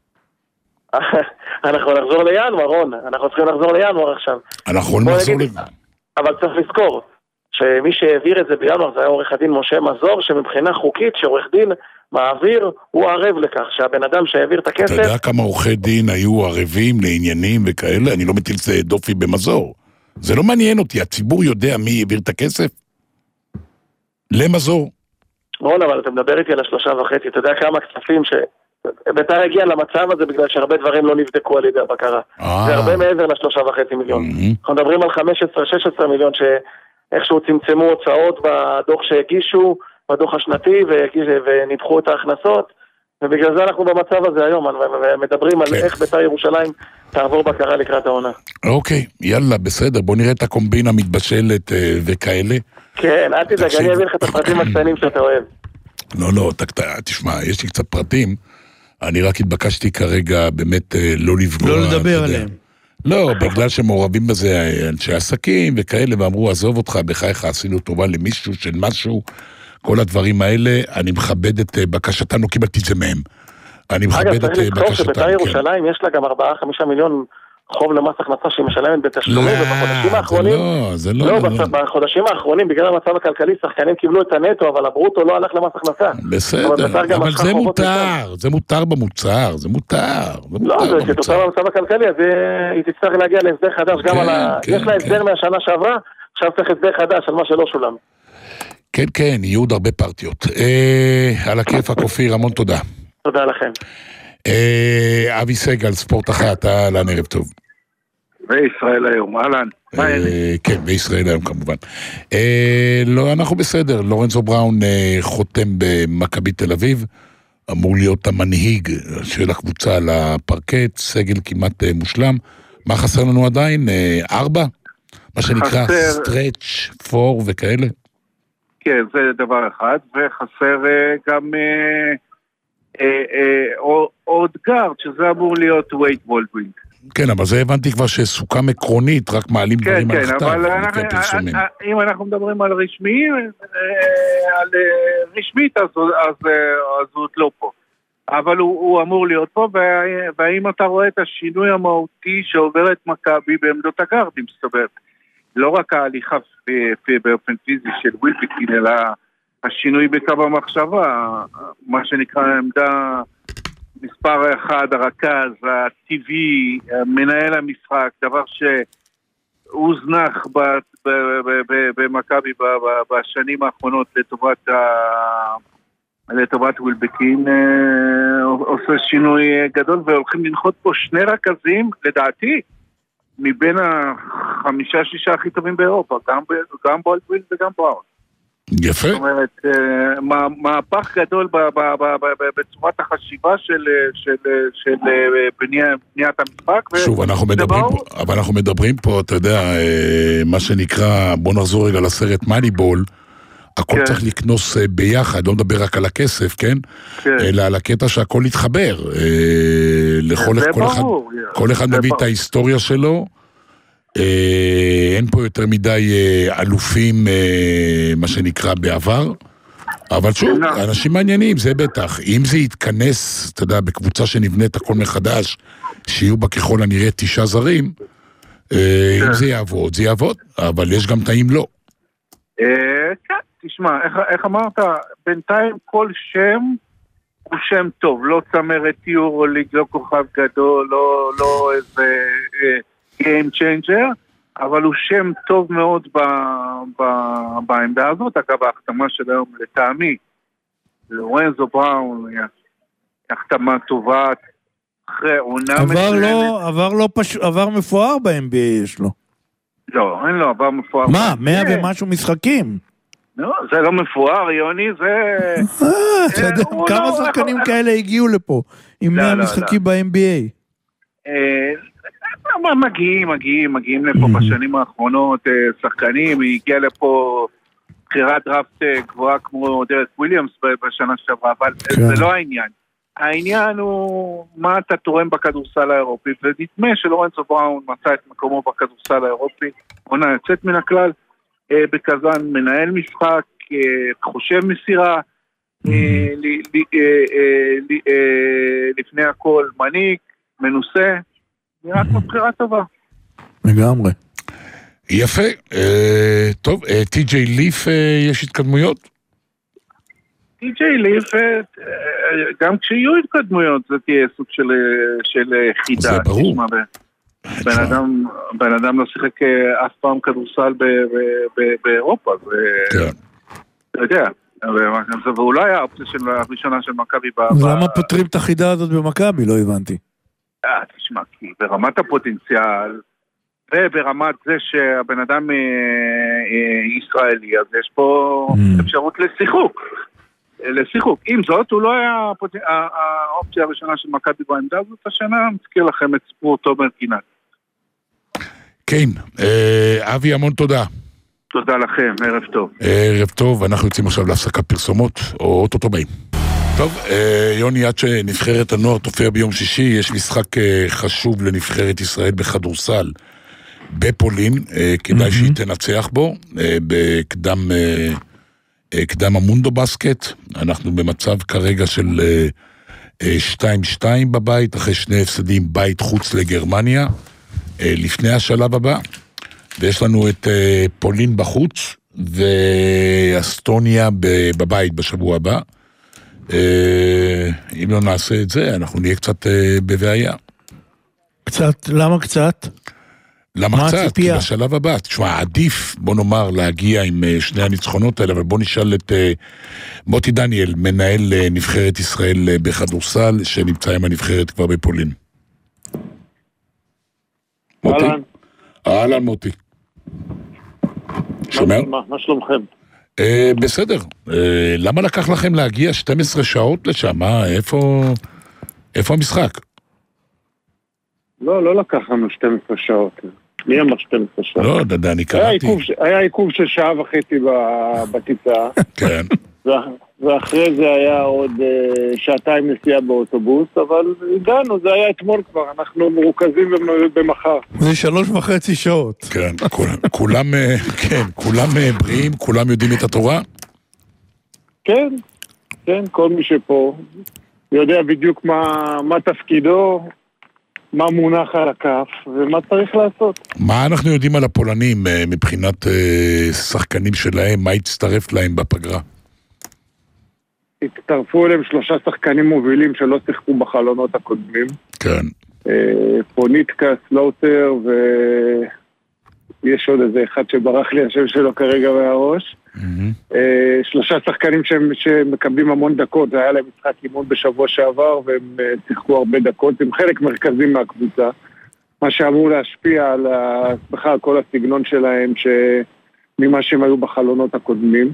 אנחנו נחזור לינואר, רון, אנחנו צריכים לחזור לינואר עכשיו. אנחנו יכולים לחזור לינואר. אבל צריך לזכור, שמי שהעביר את זה בינואר, זה היה עורך הדין משה מזור, שמבחינה חוקית, שעורך דין מעביר, הוא ערב לכך, שהבן אדם שהעביר את הכסף... אתה יודע כמה עורכי דין היו ערבים לעניינים וכאלה? אני לא מטיל דופי במזור. זה לא מעניין אותי, הציבור יודע מי העביר את הכסף? למזור. רון, אבל אתה מדבר איתי על השלושה וחצי, אתה יודע כמה כספים ש... ביתר הגיע למצב הזה בגלל שהרבה דברים לא נבדקו על ידי הבקרה. זה הרבה מעבר לשלושה וחצי מיליון. אנחנו מדברים על חמש עשרה שש עשרה מיליון שאיכשהו צמצמו הוצאות בדוח שהגישו, בדוח השנתי, וניתחו את ההכנסות, ובגלל זה אנחנו במצב הזה היום, ומדברים על איך בית"ר ירושלים תעבור בקרה לקראת העונה. אוקיי, יאללה, בסדר, בוא נראה את הקומבינה מתבשלת וכאלה. כן, אל תדאג, אני אביא לך את הפרטים הקטנים שאתה אוהב. לא, לא, תשמע, יש לי קצת פרטים, אני רק התבקשתי כרגע באמת לא לפגוע. לא לדבר עליהם. לא, בגלל שמעורבים בזה אנשי עסקים וכאלה, ואמרו, עזוב אותך, בחייך עשינו טובה למישהו של משהו, כל הדברים האלה, אני מכבד את בקשתם, לא קיבלתי את זה מהם. אני מכבד את בקשתם. אגב, צריך לזכור שבית"ר ירושלים יש לה גם ארבעה חמישה מיליון חוב למס הכנסה שהיא משלמת בתשלומים, ובחודשים האחרונים, זה לא, לא, בחודשים האחרונים, בגלל המצב הכלכלי, שחקנים קיבלו את הנטו, אבל הברוטו לא הלך למס הכנסה. בסדר, אבל זה מותר, זה מותר במוצר, זה מותר. לא, זה כתוצאה במצב הכלכלי, אז היא תצטרך להגיע להסדר חדש, גם על ה... יש לה הסדר מהשנה שעברה, עכשיו צריך הסדר חדש על מה שלא שולם. כן, כן, יהיו עוד הרבה פרטיות. על הכיף הכופיר, המון תודה. תודה לכם. אבי סגל, ספורט אחת, אהלן, ערב טוב. וישראל היום, אהלן. כן, וישראל היום כמובן. לא, אנחנו בסדר, לורנזו בראון חותם במכבי תל אביב, אמור להיות המנהיג של הקבוצה על הפרקט, סגל כמעט מושלם. מה חסר לנו עדיין? ארבע? מה שנקרא סטרץ', פור וכאלה? כן, זה דבר אחד, וחסר גם עוד גארד, שזה אמור להיות וייד בולדווין. כן, אבל זה הבנתי כבר שסוכם עקרונית, רק מעלים דברים על כתב. כן, כן, אבל אם אנחנו מדברים על רשמי, על רשמית, אז הוא לא פה. אבל הוא אמור להיות פה, והאם אתה רואה את השינוי המהותי שעובר את מכבי בעמדות הגארדים, זאת אומרת, לא רק ההליכה באופן פיזי של ווילבקין, אלא השינוי בקו המחשבה, מה שנקרא עמדה מספר אחד, הרכז, הטבעי, מנהל המשחק, דבר שהוזנח במכבי בשנים האחרונות לטובת לטובת ווילבקין, עושה שינוי גדול, והולכים לנחות פה שני רכזים, לדעתי, מבין החמישה שישה הכי טובים באירופה, גם, גם בולדווין וגם בראון. יפה. זאת אומרת, מהפך גדול בצורת החשיבה של, של, של בניית המשחק. שוב, אנחנו מדברים פה, אבל אנחנו מדברים פה, אתה יודע, מה שנקרא, בוא נחזור רגע לסרט מאניבול, הכל צריך לקנוס ביחד, לא מדבר רק על הכסף, כן? אלא על הקטע שהכל יתחבר. כל אחד מביא את ההיסטוריה שלו, אין פה יותר מדי אלופים, מה שנקרא בעבר, אבל שוב, אנשים מעניינים, זה בטח. אם זה יתכנס, אתה יודע, בקבוצה שנבנית הכל מחדש, שיהיו בה ככל הנראה תשעה זרים, אם זה יעבוד, זה יעבוד, אבל יש גם טעים לא. כן. תשמע, איך, איך אמרת, בינתיים כל שם הוא שם טוב, לא צמרת יורוליג, לא כוכב גדול, לא, לא איזה אה, game changer, אבל הוא שם טוב מאוד ב, ב, בעמדה הזאת. אגב, ההחתמה של היום לטעמי, לורנזו בראון, החתמה טובה, אחרי עונה עבר לא, עבר לא פשוט, עבר מפואר ב-אן בי איי יש לו. לא, אין לו, עבר מפואר. מה, מאה ומשהו משחקים? לא, זה לא מפואר, יוני, זה... אתה יודע, כמה שחקנים כאלה הגיעו לפה, עם מאה משחקים ב-אן בי איי? מגיעים, מגיעים, מגיעים לפה בשנים האחרונות, שחקנים, הגיע לפה בחירת דראפט גבוהה כמו דרק וויליאמס בשנה שעברה, אבל זה לא העניין. העניין הוא מה אתה תורם בכדורסל האירופי, ונדמה שלורנזו בראון מצא את מקומו בכדורסל האירופי, עונה יוצאת מן הכלל, בקזן, מנהל משחק, חושב מסירה, לפני הכל מנהיג, מנוסה, נראה כמו בחירה טובה. לגמרי. יפה, טוב, טי ג'יי ליף יש התקדמויות? טי ג'יי ליף, גם כשיהיו התקדמויות, זה תהיה סוג של חידה. זה ברור. בן אדם, בן אדם לא שיחק אף פעם כדורסל באירופה, אתה יודע, ואולי האופציה הראשונה של מכבי... למה פותרים את החידה הזאת במכבי? לא הבנתי. תשמע, כי ברמת הפוטנציאל, וברמת זה שהבן אדם ישראלי, אז יש פה אפשרות לשיחוק. לשיחוק. עם זאת, הוא לא היה האופציה הראשונה של מכבי בעמדה הזאת השנה, מזכיר לכם את סיפור תומר גינת. כן, אבי, המון תודה. תודה לכם, ערב טוב. ערב טוב, אנחנו יוצאים עכשיו להפסקת פרסומות, או אוטוטו באים. טוב, יוני, עד שנבחרת הנוער תופיע ביום שישי, יש משחק חשוב לנבחרת ישראל בכדורסל בפולין, כדאי שהיא תנצח בו, בקדם קדם המונדו בסקט. אנחנו במצב כרגע של שתיים שתיים בבית, אחרי שני הפסדים בית חוץ לגרמניה, לפני השלב הבא, ויש לנו את פולין בחוץ, ואסטוניה בבית בשבוע הבא. אם לא נעשה את זה, אנחנו נהיה קצת בבעיה. קצת, למה קצת? למה קצת? כי בשלב הבא, תשמע, עדיף, בוא נאמר, להגיע עם שני הניצחונות האלה, אבל בוא נשאל את מוטי דניאל, מנהל נבחרת ישראל בכדורסל, שנמצא עם הנבחרת כבר בפולין. מוטי? אהלן מוטי. שומע? מה שלומכם? בסדר. למה לקח לכם להגיע שתים עשרה שעות לשם? איפה המשחק? לא, לא לקח לנו שתים עשרה שעות. מי אמר שתים עשרה שעות? לא, דדה, אני קראתי. היה עיכוב של שעה וחצי בטיסה. כן. ואחרי זה היה עוד שעתיים נסיעה באוטובוס, אבל הגענו, זה היה אתמול כבר, אנחנו מרוכזים במחר. זה שלוש וחצי שעות. כן, כולם, כן, כולם בריאים, כולם יודעים את התורה? כן, כן, כל מי שפה יודע בדיוק מה, מה תפקידו, מה מונח על הכף ומה צריך לעשות. מה אנחנו יודעים על הפולנים מבחינת שחקנים שלהם, מה הצטרף להם בפגרה? הצטרפו אליהם שלושה שחקנים מובילים שלא שיחקו בחלונות הקודמים. כן. פוניטקה, סלוטר, ויש עוד איזה אחד שברח לי השם שלו כרגע מהראש. שלושה שחקנים שמקבלים המון דקות, זה היה להם משחק אימון בשבוע שעבר, והם שיחקו הרבה דקות, הם חלק מרכזי מהקבוצה. מה שאמור להשפיע על בכלל כל הסגנון שלהם, ממה שהם היו בחלונות הקודמים.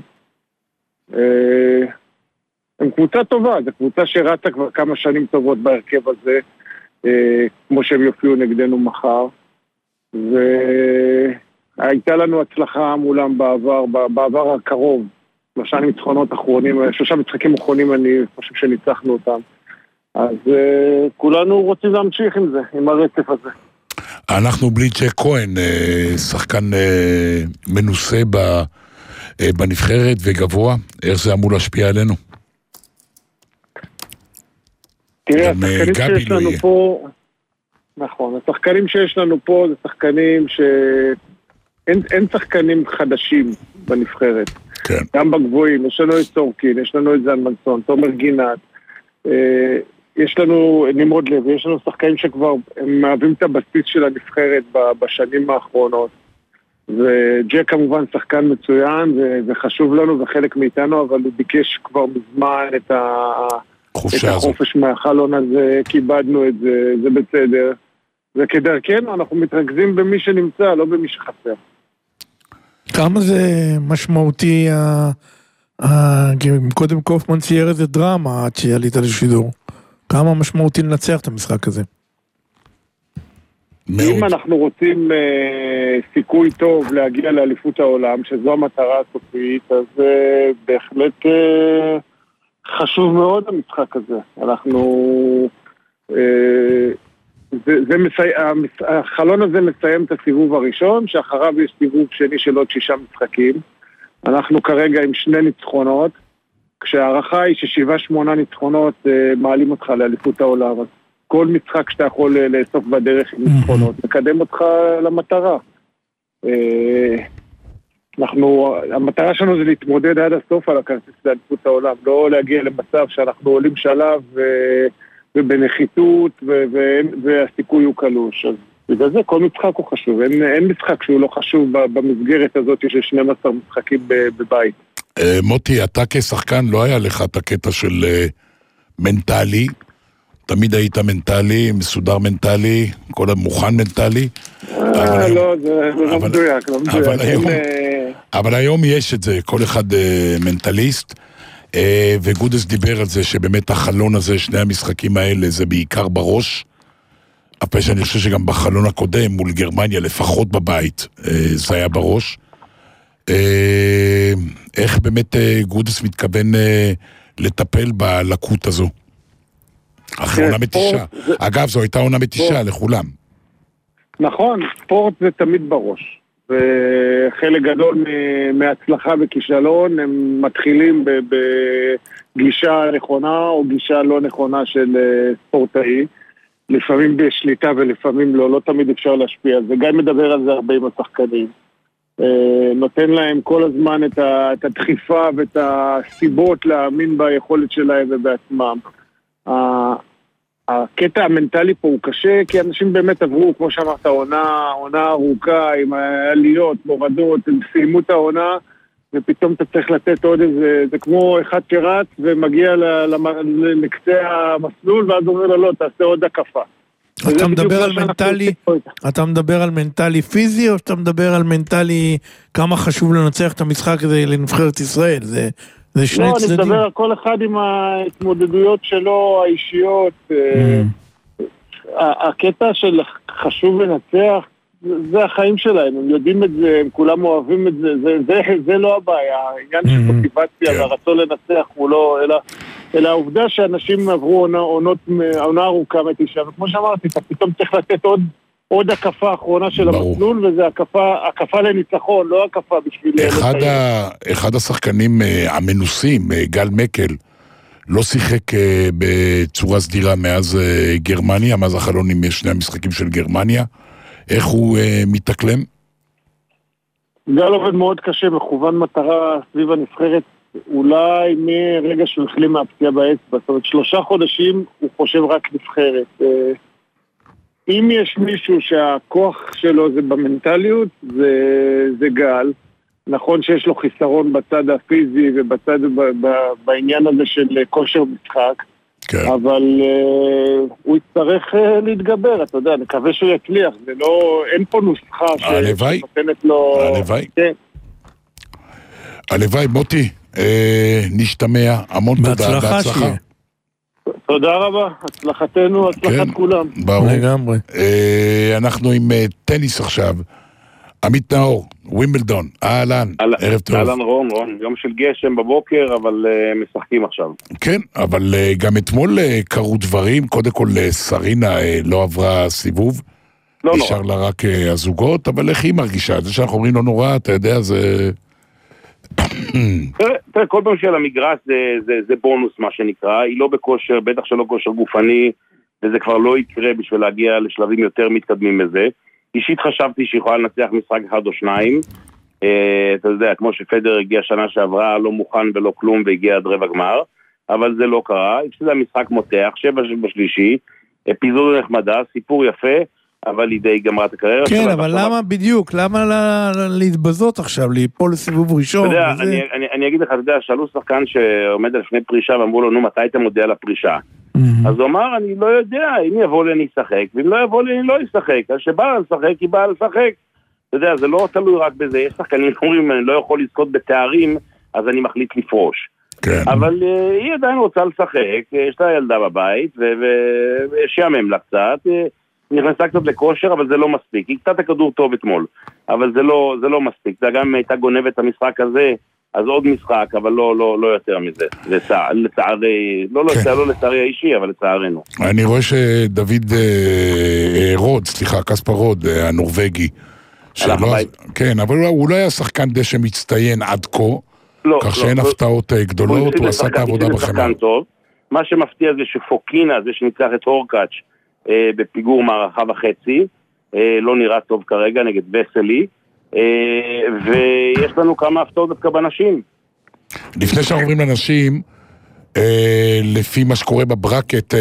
הם קבוצה טובה, זו קבוצה שרצה כבר כמה שנים טובות בהרכב הזה, אה, כמו שהם יופיעו נגדנו מחר, והייתה לנו הצלחה מולם בעבר, בעבר הקרוב, שלושה ניצחונות אחרונים, שלושה משחקים אחרונים אני חושב שניצחנו אותם, אז אה, כולנו רוצים להמשיך עם זה, עם הרצף הזה. אנחנו בלי ג'ק כהן, אה, שחקן אה, מנוסה ב, אה, בנבחרת וגבוה, איך זה אמור להשפיע עלינו? תראה, השחקנים שיש לנו פה, נכון, השחקנים שיש לנו פה זה שחקנים ש... אין, אין שחקנים חדשים בנבחרת. כן. גם בגבוהים, יש לנו את סורקין, יש לנו את זן מנסון, תומר גינת, אה, יש לנו נמרוד לוי, יש לנו שחקנים שכבר הם מהווים את הבסיס של הנבחרת בשנים האחרונות. וג'ק כמובן שחקן מצוין וחשוב לנו וחלק מאיתנו, אבל הוא ביקש כבר מזמן את ה... את החופש מהחלון הזה, כיבדנו את זה, זה בסדר. וכדרכנו אנחנו מתרכזים במי שנמצא, לא במי שחסר. כמה זה משמעותי, קודם קופמן צייר איזה דרמה עד שעלית לשידור. כמה משמעותי לנצח את המשחק הזה? אם אנחנו רוצים סיכוי טוב להגיע לאליפות העולם, שזו המטרה הסופית, אז בהחלט... חשוב מאוד המשחק הזה. אנחנו... זה, זה מסי... החלון הזה מסיים את הסיבוב הראשון, שאחריו יש סיבוב שני של עוד שישה משחקים. אנחנו כרגע עם שני ניצחונות, כשהערכה היא ששבעה שמונה ניצחונות מעלים אותך לאליפות העולם. אז כל משחק שאתה יכול לאסוף בדרך עם ניצחונות, מקדם אותך למטרה. אנחנו, המטרה שלנו זה להתמודד עד הסוף על הכרטיס לאליפות העולם, לא להגיע למצב שאנחנו עולים שלב ו, ובנחיתות ו, ו, והסיכוי הוא קלוש. אז בגלל זה כל משחק הוא חשוב, אין, אין משחק שהוא לא חשוב במסגרת הזאת של שנים עשר משחקים בבית. מוטי, אתה כשחקן לא היה לך את הקטע של מנטלי, תמיד היית מנטלי, מסודר מנטלי, כל המוכן מנטלי. אה, לא, זה לא מדויק, לא מדויק. אבל היום יש את זה, כל אחד מנטליסט. וגודס דיבר על זה שבאמת החלון הזה, שני המשחקים האלה, זה בעיקר בראש, אף שאני חושב שגם בחלון הקודם מול גרמניה, לפחות בבית, זה היה בראש. איך באמת גודס מתכוון לטפל בלקות הזו? אחרי עונה מתישה. אגב, זו הייתה עונה מתישה לכולם. נכון, ספורט זה תמיד בראש. וחלק גדול מהצלחה וכישלון, הם מתחילים בגישה נכונה או גישה לא נכונה של ספורטאי. לפעמים בשליטה ולפעמים לא, לא תמיד אפשר להשפיע על זה. גיא מדבר על זה הרבה עם השחקנים. נותן להם כל הזמן את הדחיפה ואת הסיבות להאמין ביכולת שלהם ובעצמם. הקטע המנטלי פה הוא קשה, כי אנשים באמת עברו, כמו שאמרת, עונה, עונה ארוכה, עם העליות, מורדות, הם סיימו את העונה, ופתאום אתה צריך לתת עוד איזה, זה כמו אחד שרץ ומגיע לקצה המסלול, ואז אומר לו, לא, תעשה עוד הקפה. אתה מדבר על מנטלי, אתה מדבר על מנטלי פיזי, או שאתה מדבר על מנטלי כמה חשוב לנצח את המשחק הזה לנבחרת ישראל? זה, זה שני לא, צדדים. אני מדבר על כל אחד עם ההתמודדויות שלו, האישיות. הקטע של חשוב לנצח, זה החיים שלהם, הם יודעים את זה, הם כולם אוהבים את זה, זה, זה, זה לא הבעיה, העניין של מוטיבציה והרצון לנצח הוא לא, אלא, אלא העובדה שאנשים עברו עונה, עונות, עונה ארוכה מתישה, וכמו שאמרתי, אתה פתאום צריך לתת עוד, עוד הקפה האחרונה של המסלול, וזה הקפה, הקפה לניצחון, לא הקפה בשביל... אחד, ה, אחד השחקנים המנוסים, גל מקל, לא שיחק בצורה סדירה מאז גרמניה, מאז החלון עם שני המשחקים של גרמניה, איך הוא אה, מתקלם? גל עובד מאוד קשה, מכוון מטרה סביב הנבחרת, אולי מרגע שהוא החלים מהפציעה באצבע, זאת אומרת שלושה חודשים הוא חושב רק נבחרת. אה, אם יש מישהו שהכוח שלו זה במנטליות, זה, זה גל. נכון שיש לו חיסרון בצד הפיזי ובצד ב, ב, בעניין הזה של כושר משחק, כן. אבל uh, הוא יצטרך uh, להתגבר, אתה יודע, נקווה שהוא יצליח, זה לא, אין פה נוסחה שנותנת לו... הלוואי. כן. הלוואי, מוטי, אה, נשתמע, המון תודה, בהצלחה. תודה רבה, הצלחתנו, הצלחת כן, כולם. ברור. לגמרי. אה, אנחנו עם uh, טניס עכשיו. עמית נאור, ווימבלדון, אהלן, ערב טוב. אהלן רון, רון, יום של גשם בבוקר, אבל uh, משחקים עכשיו. כן, אבל uh, גם אתמול uh, קרו דברים, קודם כל uh, סרינה uh, לא עברה סיבוב, לא נשאר נורא. לה רק uh, הזוגות, אבל איך היא מרגישה? זה שאנחנו אומרים לא נורא, אתה יודע, זה... תראה, תראה, כל פעם של המגרש זה, זה, זה בונוס מה שנקרא, היא לא בכושר, בטח שלא כושר גופני, וזה כבר לא יקרה בשביל להגיע לשלבים יותר מתקדמים מזה. אישית חשבתי שהיא יכולה לנצח משחק אחד או שניים, אה, אתה יודע, כמו שפדר הגיע שנה שעברה, לא מוכן ולא כלום והגיע עד רבע גמר, אבל זה לא קרה, זה המשחק מותח, שבע בשלישי, אפיזודה נחמדה, סיפור יפה, אבל היא די גמרה את הקריירה. כן, אבל למה בדיוק, למה להתבזות עכשיו, ליפול לסיבוב ראשון? אתה יודע, אני אגיד לך, אתה יודע, שאלו שחקן שעומד לפני פרישה ואמרו לו, נו, מתי אתה מודיע לפרישה? אז הוא אמר, אני לא יודע, אם יבוא לי אני אשחק, ואם לא יבוא לי אני לא אשחק, אז שבא לשחק, היא באה לשחק. אתה יודע, זה לא תלוי רק בזה, יש שחקנים אומרים, אני לא יכול לזכות בתארים, אז אני מחליט לפרוש. אבל היא עדיין רוצה לשחק, יש לה ילדה בבית, ושיאמם לה קצת, נכנסה קצת לכושר, אבל זה לא מספיק. היא קצת הכדור טוב אתמול, אבל זה לא, זה לא מספיק. זה גם הייתה גונבת המשחק הזה, אז עוד משחק, אבל לא, לא, לא יותר מזה. לצע, לצערי, לא, כן. לא, לא לצערי האישי, אבל לצערנו. אני רואה שדוד אה, רוד, סליחה, קספר רוד, אה, הנורווגי, שלא, כן, אבל הוא לא היה שחקן דשא מצטיין עד כה, לא, כך לא, שאין לא, הפתעות לא, גדולות, הוא עשה את העבודה בחמר. מה שמפתיע זה שפוקינה, זה שניצח את הורקאץ' אה, בפיגור מערכה וחצי, אה, לא נראה טוב כרגע נגד וסלי, ויש לנו כמה הפתעות דווקא בנשים. לפני שאנחנו עוברים לנשים, לפי מה שקורה בברקט,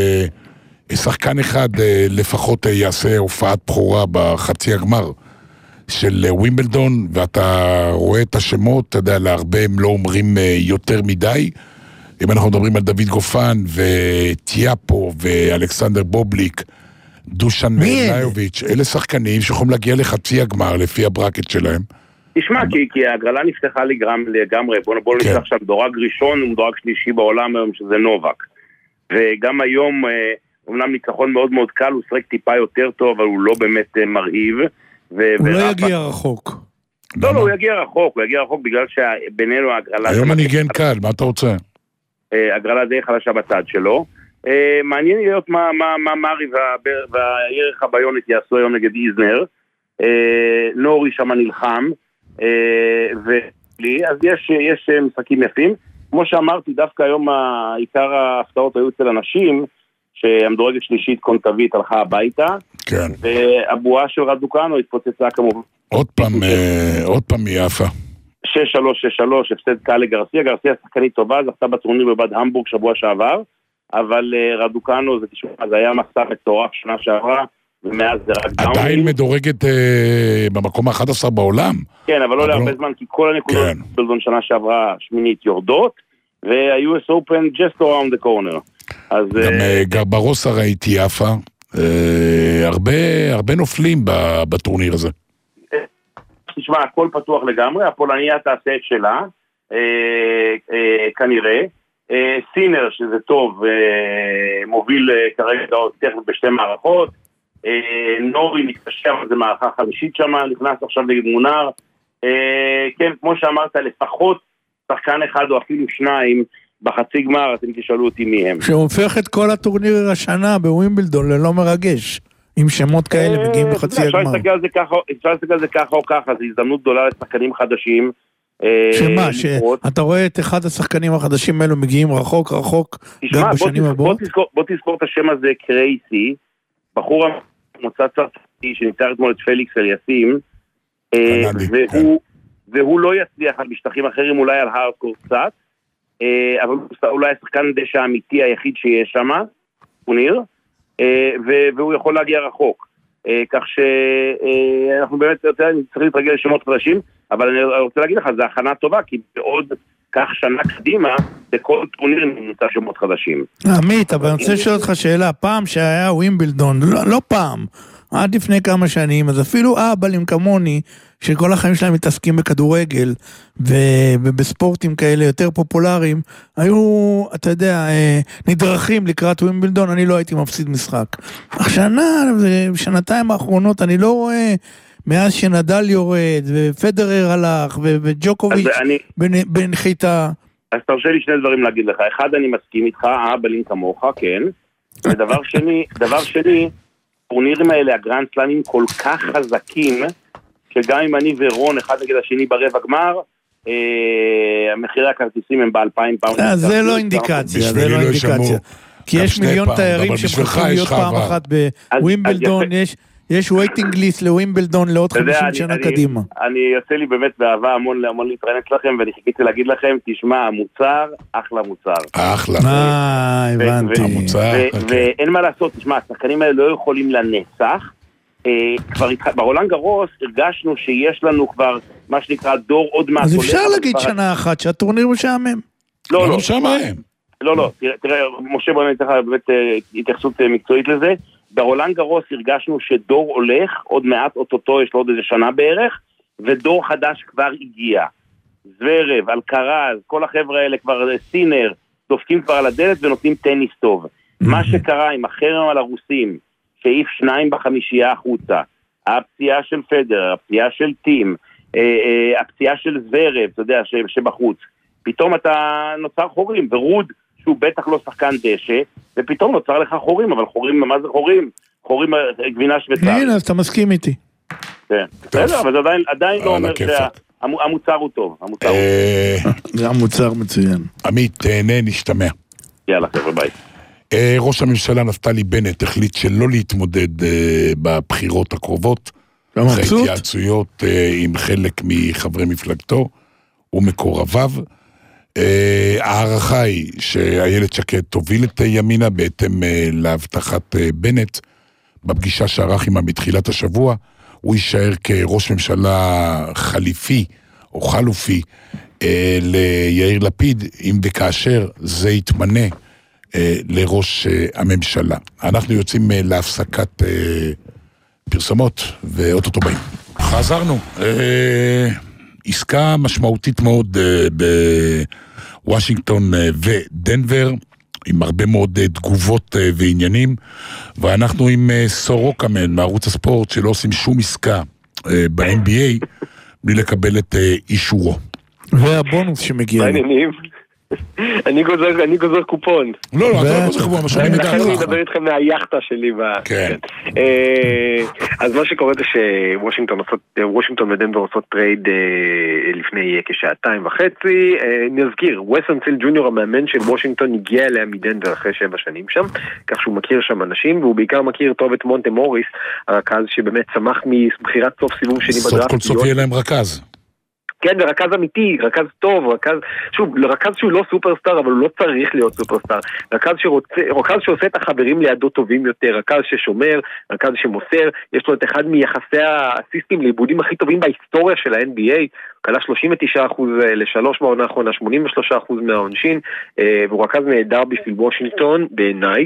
שחקן אחד לפחות יעשה הופעת בחורה בחצי הגמר של ווימבלדון, ואתה רואה את השמות, אתה יודע, להרבה הם לא אומרים יותר מדי. אם אנחנו מדברים על דוד גופן וטיאפו ואלכסנדר בובליק, דושן מיילאיוביץ', אלה שחקנים שיכולים להגיע לחצי הגמר לפי הברקט שלהם. תשמע, כי, כי ההגרלה נפתחה לגמרי, בואו בוא נפתח עכשיו דורג ראשון ומדורג שלישי בעולם היום, שזה נובק. וגם היום, אומנם ניצחון מאוד מאוד קל, הוא שרק טיפה יותר טוב, אבל הוא לא באמת מרהיב. ו- הוא ורפה... לא יגיע רחוק. לא, לא, הוא יגיע רחוק, הוא יגיע רחוק בגלל שבינינו ההגרלה... היום אני גן קל, מה אתה רוצה? הגרלה די חלשה בצד שלו. מעניין להיות מה, מה, מה מרי וה, והערך הביונית יעשו היום נגד איזנר. נורי שם נלחם, ולי, אז יש, יש משחקים יפים. כמו שאמרתי, דווקא היום העיקר ההפתעות היו אצל אנשים, שהמדורגת שלישית קונטבית הלכה הביתה, כן. והבועה של רדוקנו התפוצצה כמובן. עוד פעם, עוד פעם מיפה. שש שלוש, שש שלוש, הפסד קל לגרסיה, גרסיה שחקנית טובה, זכתה בטורניר בבד המבורג שבוע שעבר, אבל רדוקנו, זה תשמע, זה היה מסע מטורף שנה שעברה, ומאז זה רק דאונים. עדיין מדורגת אה, במקום ה-אחד עשר בעולם. כן, אבל לא להרבה זמן, כי כל הנקודות כן. בלדון שנה שעברה שמינית יורדות, וה-יו אס Open just around the corner. אז, גם uh, גרברוסה ראיתי יפה, uh, הרבה, הרבה נופלים בטורניר הזה. תשמע, הכל פתוח לגמרי, הפולניה תעשה את שלה, אה, אה, כנראה. אה, סינר, שזה טוב, אה, מוביל אה, כרגע עוד תכף בשתי מערכות. אה, נורי מתקשר, אבל זה מערכה חמישית שם, נכנס עכשיו נגד מונר. אה, כן, כמו שאמרת, לפחות שחקן אחד או אפילו שניים בחצי גמר, אתם תשאלו אותי מי הם. שהופך את כל הטורניר השנה בווימבלדון ללא מרגש. עם שמות כאלה מגיעים בחצי הגמר. אפשר להסתכל על זה ככה או ככה, זו הזדמנות גדולה לשחקנים חדשים. שמה, שאתה רואה את אחד השחקנים החדשים האלו מגיעים רחוק רחוק גם בשנים הבאות? בוא תזכור את השם הזה, קרייסי, בחור המוצא צרפתי שניצח אתמול את פליקס אליאסים, והוא לא יצליח על משטחים אחרים, אולי על הארדקור קצת, אבל אולי השחקן דשא האמיתי היחיד שיש שם, טורניר, והוא יכול להגיע רחוק, כך שאנחנו באמת צריכים להתרגל לשמות חדשים, אבל אני רוצה להגיד לך, זה הכנה טובה, כי בעוד כך שנה קדימה, בכל טורניר נמצא שמות חדשים. עמית, אבל אני רוצה לשאול אותך שאלה, פעם שהיה ווימבלדון, לא פעם, עד לפני כמה שנים, אז אפילו אבלים כמוני, שכל החיים שלהם מתעסקים בכדורגל, ובספורטים כאלה יותר פופולריים, היו, אתה יודע, נדרכים לקראת ווימבלדון, אני לא הייתי מפסיד משחק. השנה, בשנתיים האחרונות, אני לא רואה, מאז שנדל יורד, ופדרר הלך, וג'וקוביץ' בנחיתה. אז תרשה לי שני דברים להגיד לך. אחד, אני מסכים איתך, אבלים כמוך, כן. ודבר שני, דבר שני, טורנירים האלה, הגרנד סלאמים כל כך חזקים, שגם אם אני ורון אחד נגד השני ברבע גמר, מחירי הכרטיסים הם ב-אלפיים פעם. זה לא אינדיקציה, זה לא אינדיקציה. כי יש מיליון תיירים שמחכים להיות פעם אחת בווימבלדון, יש וייטינג ליסט לווימבלדון לעוד חמישים שנה קדימה. אני יוצא לי באמת באהבה המון להתראיין אצלכם, ואני חיכיתי להגיד לכם, תשמע, המוצר, אחלה מוצר. אחלה. אה, הבנתי. ואין מה לעשות, תשמע, השחקנים האלה לא יכולים לנצח, ברולנד גרוס הרגשנו שיש לנו כבר מה שנקרא דור עוד מעט. אז אפשר להגיד שנה אחת שהטורניר משעמם. לא, לא. משעמם. לא, לא. תראה, משה בוא נתן לך באמת התייחסות מקצועית לזה. ברולנד גרוס הרגשנו שדור הולך, עוד מעט אוטוטו יש לו עוד איזה שנה בערך, ודור חדש כבר הגיע. זוורב, אלקרז, כל החבר'ה האלה כבר, סינר, דופקים כבר על הדלת ונותנים טניס טוב. מה שקרה עם החרם על הרוסים, שאיף שניים בחמישייה החוצה, הפציעה של פדר, הפציעה של טים, הפציעה של זוורב, אתה יודע, שבחוץ, פתאום אתה נוצר חורים, ורוד, שהוא בטח לא שחקן דשא, ופתאום נוצר לך חורים, אבל חורים, מה זה חורים? חורים גבינה שוויצרית. הנה, אז אתה מסכים איתי. כן, בסדר, אבל זה עדיין לא אומר שהמוצר הוא טוב. זה המוצר מצוין. עמית, תהנה, נשתמע. יאללה, חבר'ה, ביי. ראש הממשלה נפתלי בנט החליט שלא להתמודד בבחירות הקרובות, אחרי התייעצויות עם חלק מחברי מפלגתו ומקורביו. הערכה היא שאיילת שקד תוביל את ימינה בהתאם להבטחת בנט בפגישה שערך עמה בתחילת השבוע. הוא יישאר כראש ממשלה חליפי או חלופי ליאיר לפיד, אם וכאשר זה יתמנה לראש הממשלה. אנחנו יוצאים להפסקת פרסומות ואוטוטו באים. חזרנו. עסקה משמעותית מאוד בוושינגטון ודנבר, עם הרבה מאוד תגובות ועניינים, ואנחנו עם סורוקה-מן מערוץ הספורט שלא עושים שום עסקה ב-אן בי איי בלי לקבל את אישורו. והבונוס שמגיע. מעניינים. אני גוזר, אני גוזר קופון. לא, לא, אתה לא גוזר קופון, משהו אני מדבר. אני מדבר איתכם מהיחטה שלי. כן. אז מה שקורה זה שוושינגטון ודנבר עושות טרייד לפני כשעתיים וחצי. נזכיר, וסון סיל ג'וניור המאמן של וושינגטון הגיע אליה מדנבר אחרי שבע שנים שם, כך שהוא מכיר שם אנשים, והוא בעיקר מכיר טוב את מונטה מוריס, הרכז שבאמת צמח מבחירת סוף סיבוב שני בדראפט. סוף כל סוף יהיה להם רכז. כן, ורכז אמיתי, רכז טוב, רכז, שוב, רכז שהוא לא סופרסטאר, אבל הוא לא צריך להיות סופרסטאר. רכז שרוצה, רכז שעושה את החברים לידו טובים יותר, רכז ששומר, רכז שמוסר, יש לו את אחד מיחסי האסיסטים לאיבודים הכי טובים בהיסטוריה של ה-אן בי איי, קלה שלושים ותשעה אחוז לשלוש בעונה האחרונה, שמונים ושלושה אחוז מהעונשין, והוא רכז נהדר בשביל וושינגטון, בעיניי.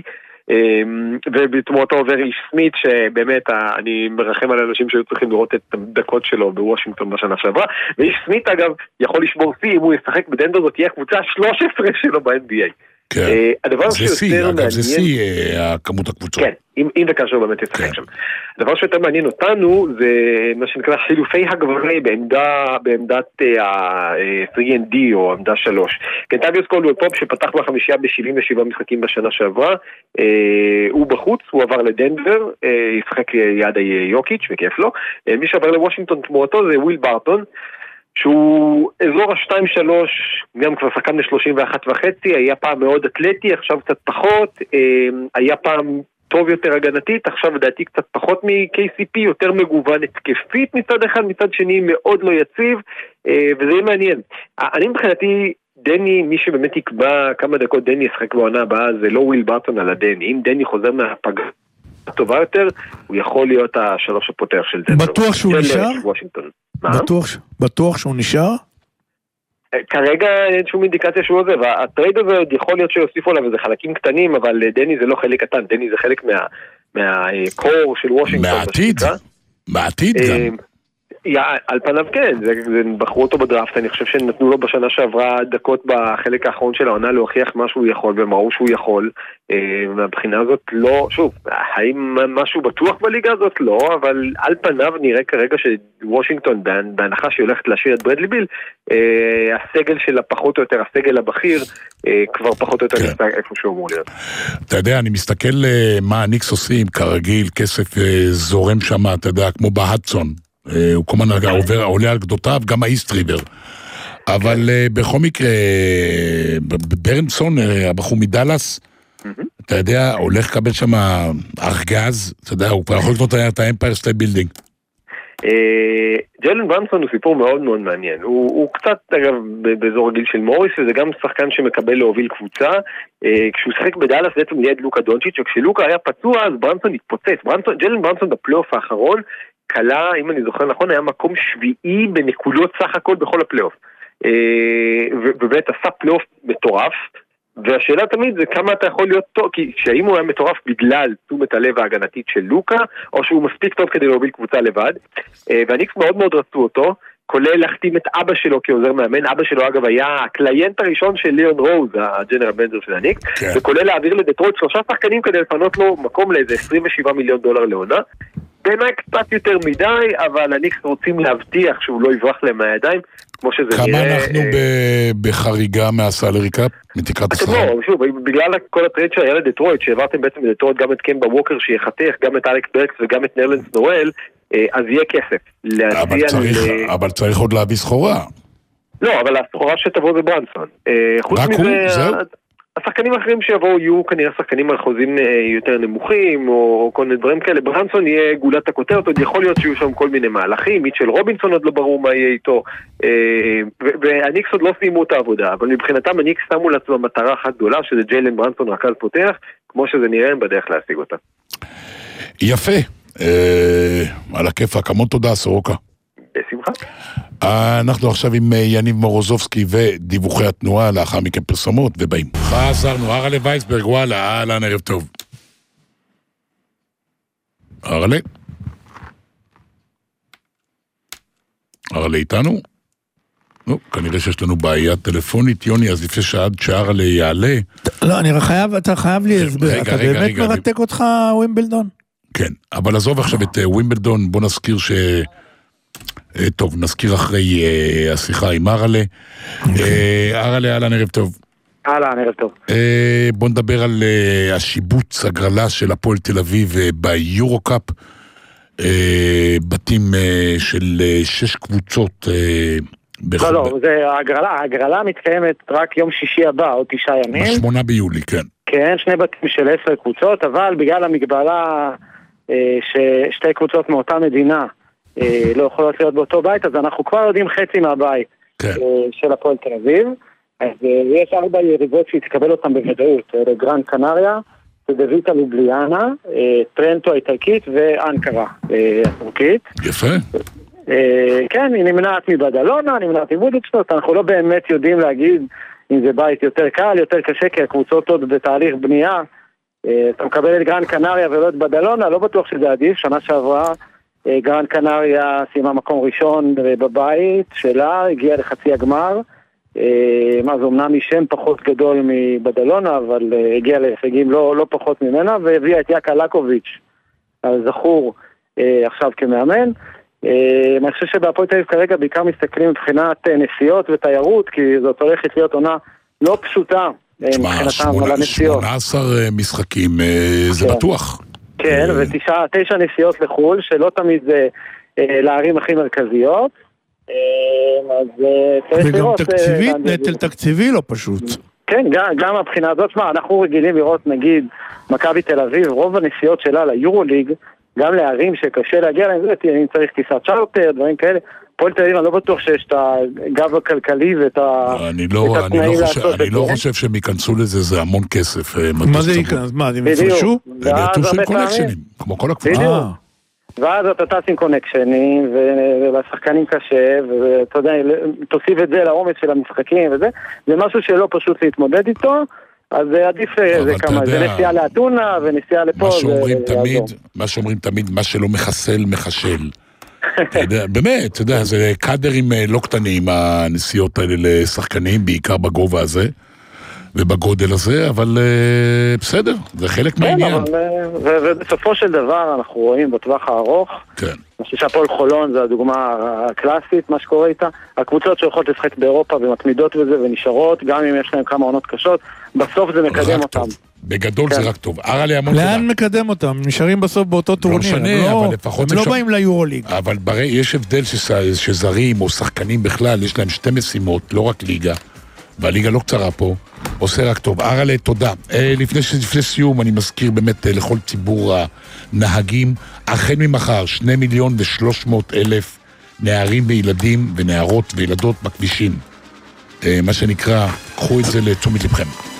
ובתמורתו עובר איש סמית שבאמת אני מרחם על אנשים שהיו צריכים לראות את הדקות שלו בוושינגטון בשנה שעברה, ואיש סמית אגב יכול לשבור סי אם הוא ישחק בדנבר, זאת תהיה הקבוצה ה-שלוש עשרה שלו ב-אן בי איי. זה סי, אגב זה סי כמות הקבוצות. כן, אם וכאשר באמת ישחק שם. הדבר שיותר מעניין אותנו זה מה שנקרא חילופי הגברי בעמדת ה-שלוש אנד די או עמדה שלוש. קנטביוס קולדוול פופ שפתח בחמישייה ב-שבעים ושבעה משחקים בשנה שעברה, הוא בחוץ, הוא עבר לדנבר, ישחק יד יוקיץ' וכיף לו. מי שעבר לוושינגטון תמורתו זה וויל בארטון, שהוא אזור ה-שתיים שלוש, גם כבר שחקן ל-שלושים ואחת וחצי, היה פעם מאוד אתלטי, עכשיו קצת פחות, היה פעם טוב יותר הגנתית, עכשיו לדעתי קצת פחות מ-קיי סי פי, יותר מגוון התקפית מצד אחד, מצד שני מאוד לא יציב, וזה יהיה מעניין. אני מבחינתי, דני, מי שבאמת יקבע כמה דקות דני ישחק בעונה הבאה, זה לא וויל בארטון על הדני. אם דני חוזר מהפגרה טובה יותר, הוא יכול להיות השלוש הפותח של דנבר. בטוח שהוא נשאר? בטוח, בטוח שהוא נשאר? כרגע אין שום אינדיקציה שהוא עוזב. הטרייד הזה עוד יכול להיות שיוסיפו עליו איזה חלקים קטנים, אבל דני זה לא חלק קטן, דני זה חלק מהקור של וושינגטון. מהעתיד? בעתיד גם. על פניו כן, בחרו אותו בדראפט, אני חושב שנתנו לו בשנה שעברה דקות בחלק האחרון של העונה להוכיח מה שהוא יכול, והם ראו שהוא יכול. מהבחינה הזאת לא, שוב, האם משהו בטוח בליגה הזאת? לא, אבל על פניו נראה כרגע שוושינגטון, בהנחה שהיא הולכת להשאיר את ברדלי ביל, הסגל שלה פחות או יותר, הסגל הבכיר, כבר פחות או יותר נמצא איפה שהוא אמור להיות. אתה יודע, אני מסתכל מה הניקס עושים, כרגיל, כסף זורם שם, אתה יודע, כמו בהדסון. הוא כל הזמן עובר, עולה על גדותיו, גם האיסט ריבר. אבל בכל מקרה, ברנסון, הבחור מדלס, אתה יודע, הולך לקבל שם ארגז, אתה יודע, הוא כבר יכול לקנות את האמפייר סטייט בילדינג. ג'יילן ברנסון הוא סיפור מאוד מאוד מעניין. הוא קצת, אגב, באזור הגיל של מוריס, וזה גם שחקן שמקבל להוביל קבוצה. כשהוא שחק בדלס בעצם ליד לוקה דונצ'יץ', וכשלוקה היה פצוע, אז ברנסון התפוצץ. ג'יילן ברנסון בפלייאוף האחרון, קלה, אם אני זוכר נכון, היה מקום שביעי בנקודות סך הכל בכל הפלייאוף. ובאמת עשה פלייאוף מטורף, והשאלה תמיד זה כמה אתה יכול להיות טוב, כי שהאם הוא היה מטורף בגלל תשומת הלב ההגנתית של לוקה, או שהוא מספיק טוב כדי להוביל קבוצה לבד, והניקס מאוד מאוד רצו אותו, כולל להחתים את אבא שלו כעוזר מאמן. אבא שלו אגב היה הקליינט הראשון של ליאון רוז, הג'נרל מנג'ר של הניקס, וכולל להעביר לדטרויט שלושה שחקנים כדי לפנות לו מקום לאיזה עשרים ושבעה מיליון דולר לעונה. בעיניי קצת יותר מדי, אבל הניקס רוצים להבטיח שהוא לא יברח להם מהידיים, כמו שזה כמה נראה... כמה אנחנו בחריגה מהסלרי קאפ, מתקרת השכר? לא, שוב, בגלל כל הטרייד שהיה לדטרויט, שהעברתם בעצם לדטרויט גם את קמבה ווקר שיחתך, גם את אלכס ברקס וגם את נרלנס נואל, אז יהיה כסף. אבל צריך, אבל צריך עוד להביא סחורה. לא, אבל הסחורה שתבוא זה ברנסון. רק הוא? זהו? השחקנים האחרים שיבואו יהיו כנראה שחקנים על חוזים יותר נמוכים או כל מיני דברים כאלה. ברנסון יהיה גולת הכותרת, עוד יכול להיות שיהיו שם כל מיני מהלכים, מיטשל רובינסון עוד לא ברור מה יהיה איתו, והניקס עוד לא סיימו את העבודה, אבל מבחינתם הניקס שמו לעצמם מטרה אחת גדולה, שזה ג'יילן ברנסון רכז פותח, כמו שזה נראה הם בדרך להשיג אותה. יפה, על הכיפק, המון תודה סורוקה. בשמחה. אנחנו עכשיו עם יניב מורוזובסקי ודיווחי התנועה, לאחר מכן פרסומות ובאים. חזרנו, הרלה וייסברג, וואלה, אהלן, ערב טוב. הרלה? הרלה איתנו? נו, כנראה שיש לנו בעיה טלפונית, יוני, אז לפני שעד שער יעלה. לא, אני חייב, אתה חייב לי הסבר, אתה באמת מרתק אותך ווימבלדון? כן, אבל עזוב עכשיו את ווימבלדון, בוא נזכיר ש... טוב, נזכיר אחרי השיחה עם ארלה. ארלה, אהלן, ערב טוב. אהלן, ערב טוב. בוא נדבר על השיבוץ, הגרלה של הפועל תל אביב ביורו-קאפ. בתים של שש קבוצות. לא, לא, ההגרלה מתקיימת רק יום שישי הבא, עוד תשעה ימים. בשמונה ביולי, כן. כן, שני בתים של עשר קבוצות, אבל בגלל המגבלה ששתי קבוצות מאותה מדינה לא יכולות להיות באותו בית, אז אנחנו כבר יודעים חצי מהבית של הפועל תל אביב. אז יש ארבע יריבות שתקבל אותם בוודאות, גרן קנריה, דויטה לובליאנה, טרנטו האיטלקית ואנקרה הטורקית. יפה. כן, היא נמנעת מבדלונה, נמנעת מבודפשט, אנחנו לא באמת יודעים להגיד אם זה בית יותר קל, יותר קשה, כי הקבוצות עוד בתהליך בנייה. אתה מקבל את גרן קנריה ולא את בדלונה, לא בטוח שזה עדיף. שנה שעברה גרן קנריה סיימה מקום ראשון בבית שלה, הגיעה לחצי הגמר. אז אומנם היא שם פחות גדול מבדלונה, אבל הגיעה להישגים לא, לא פחות ממנה, והביאה את יאקה לקוביץ' הזכור עכשיו כמאמן. אני חושב שבהפועל תל אביב כרגע בעיקר מסתכלים מבחינת נסיעות ותיירות, כי זאת הולכת להיות עונה לא פשוטה מבחינתם על הנסיעות. שמונה עשר משחקים, זה בטוח. כן, ותשע נסיעות לחול, שלא תמיד זה לערים הכי מרכזיות. וגם תקציבית, נטל תקציבי לא פשוט. כן, גם הבחינה הזאת, מה, אנחנו רגילים לראות נגיד מכבי תל אביב, רוב הנסיעות שלה ליורוליג, גם לערים שקשה להגיע להם, אם צריך טיסת צ'ארטר, דברים כאלה, פועל תל אביב, אני לא בטוח שיש את הגב הכלכלי ואת התנאים לעשות את זה. אני לא חושב שהם ייכנסו לזה, זה המון כסף. מה זה ייכנס? מה, הם יפרשו? הם יטוסו עם קונקשנים, כמו כל הקבוצה. ואז אתה טס עם קונקשנים, ולשחקנים קשה, ואתה יודע, תוסיף את זה לעומס של המשחקים וזה, זה משהו שלא פשוט להתמודד איתו, אז עדיף זה כמה, זה נסיעה לאתונה ונסיעה לפה. מה שאומרים תמיד, מה שלא מחסל, מחשל. באמת, אתה יודע, זה קאדרים לא קטנים, הנסיעות האלה לשחקנים, בעיקר בגובה הזה. ובגודל הזה, אבל בסדר, זה חלק מהעניין. ובסופו של דבר אנחנו רואים בטווח הארוך, אני חושב שהפועל חולון זה הדוגמה הקלאסית, מה שקורה איתה, הקבוצות שהולכות לשחק באירופה ומתמידות בזה ונשארות, גם אם יש להם כמה עונות קשות, בסוף זה מקדם אותם. בגדול זה רק טוב. לאן מקדם אותם? נשארים בסוף באותו טורניר, הם לא באים ליורוליג. אבל יש הבדל שזרים או שחקנים בכלל, יש להם שתי משימות, לא רק ליגה. והליגה לא קצרה פה, עושה רק טוב. ארלה, תודה. לפני, לפני סיום, אני מזכיר באמת לכל ציבור הנהגים, החל ממחר, שני מיליון ושלוש מאות אלף נערים וילדים ונערות וילדות בכבישים. מה שנקרא, קחו את זה לתשומת לבכם.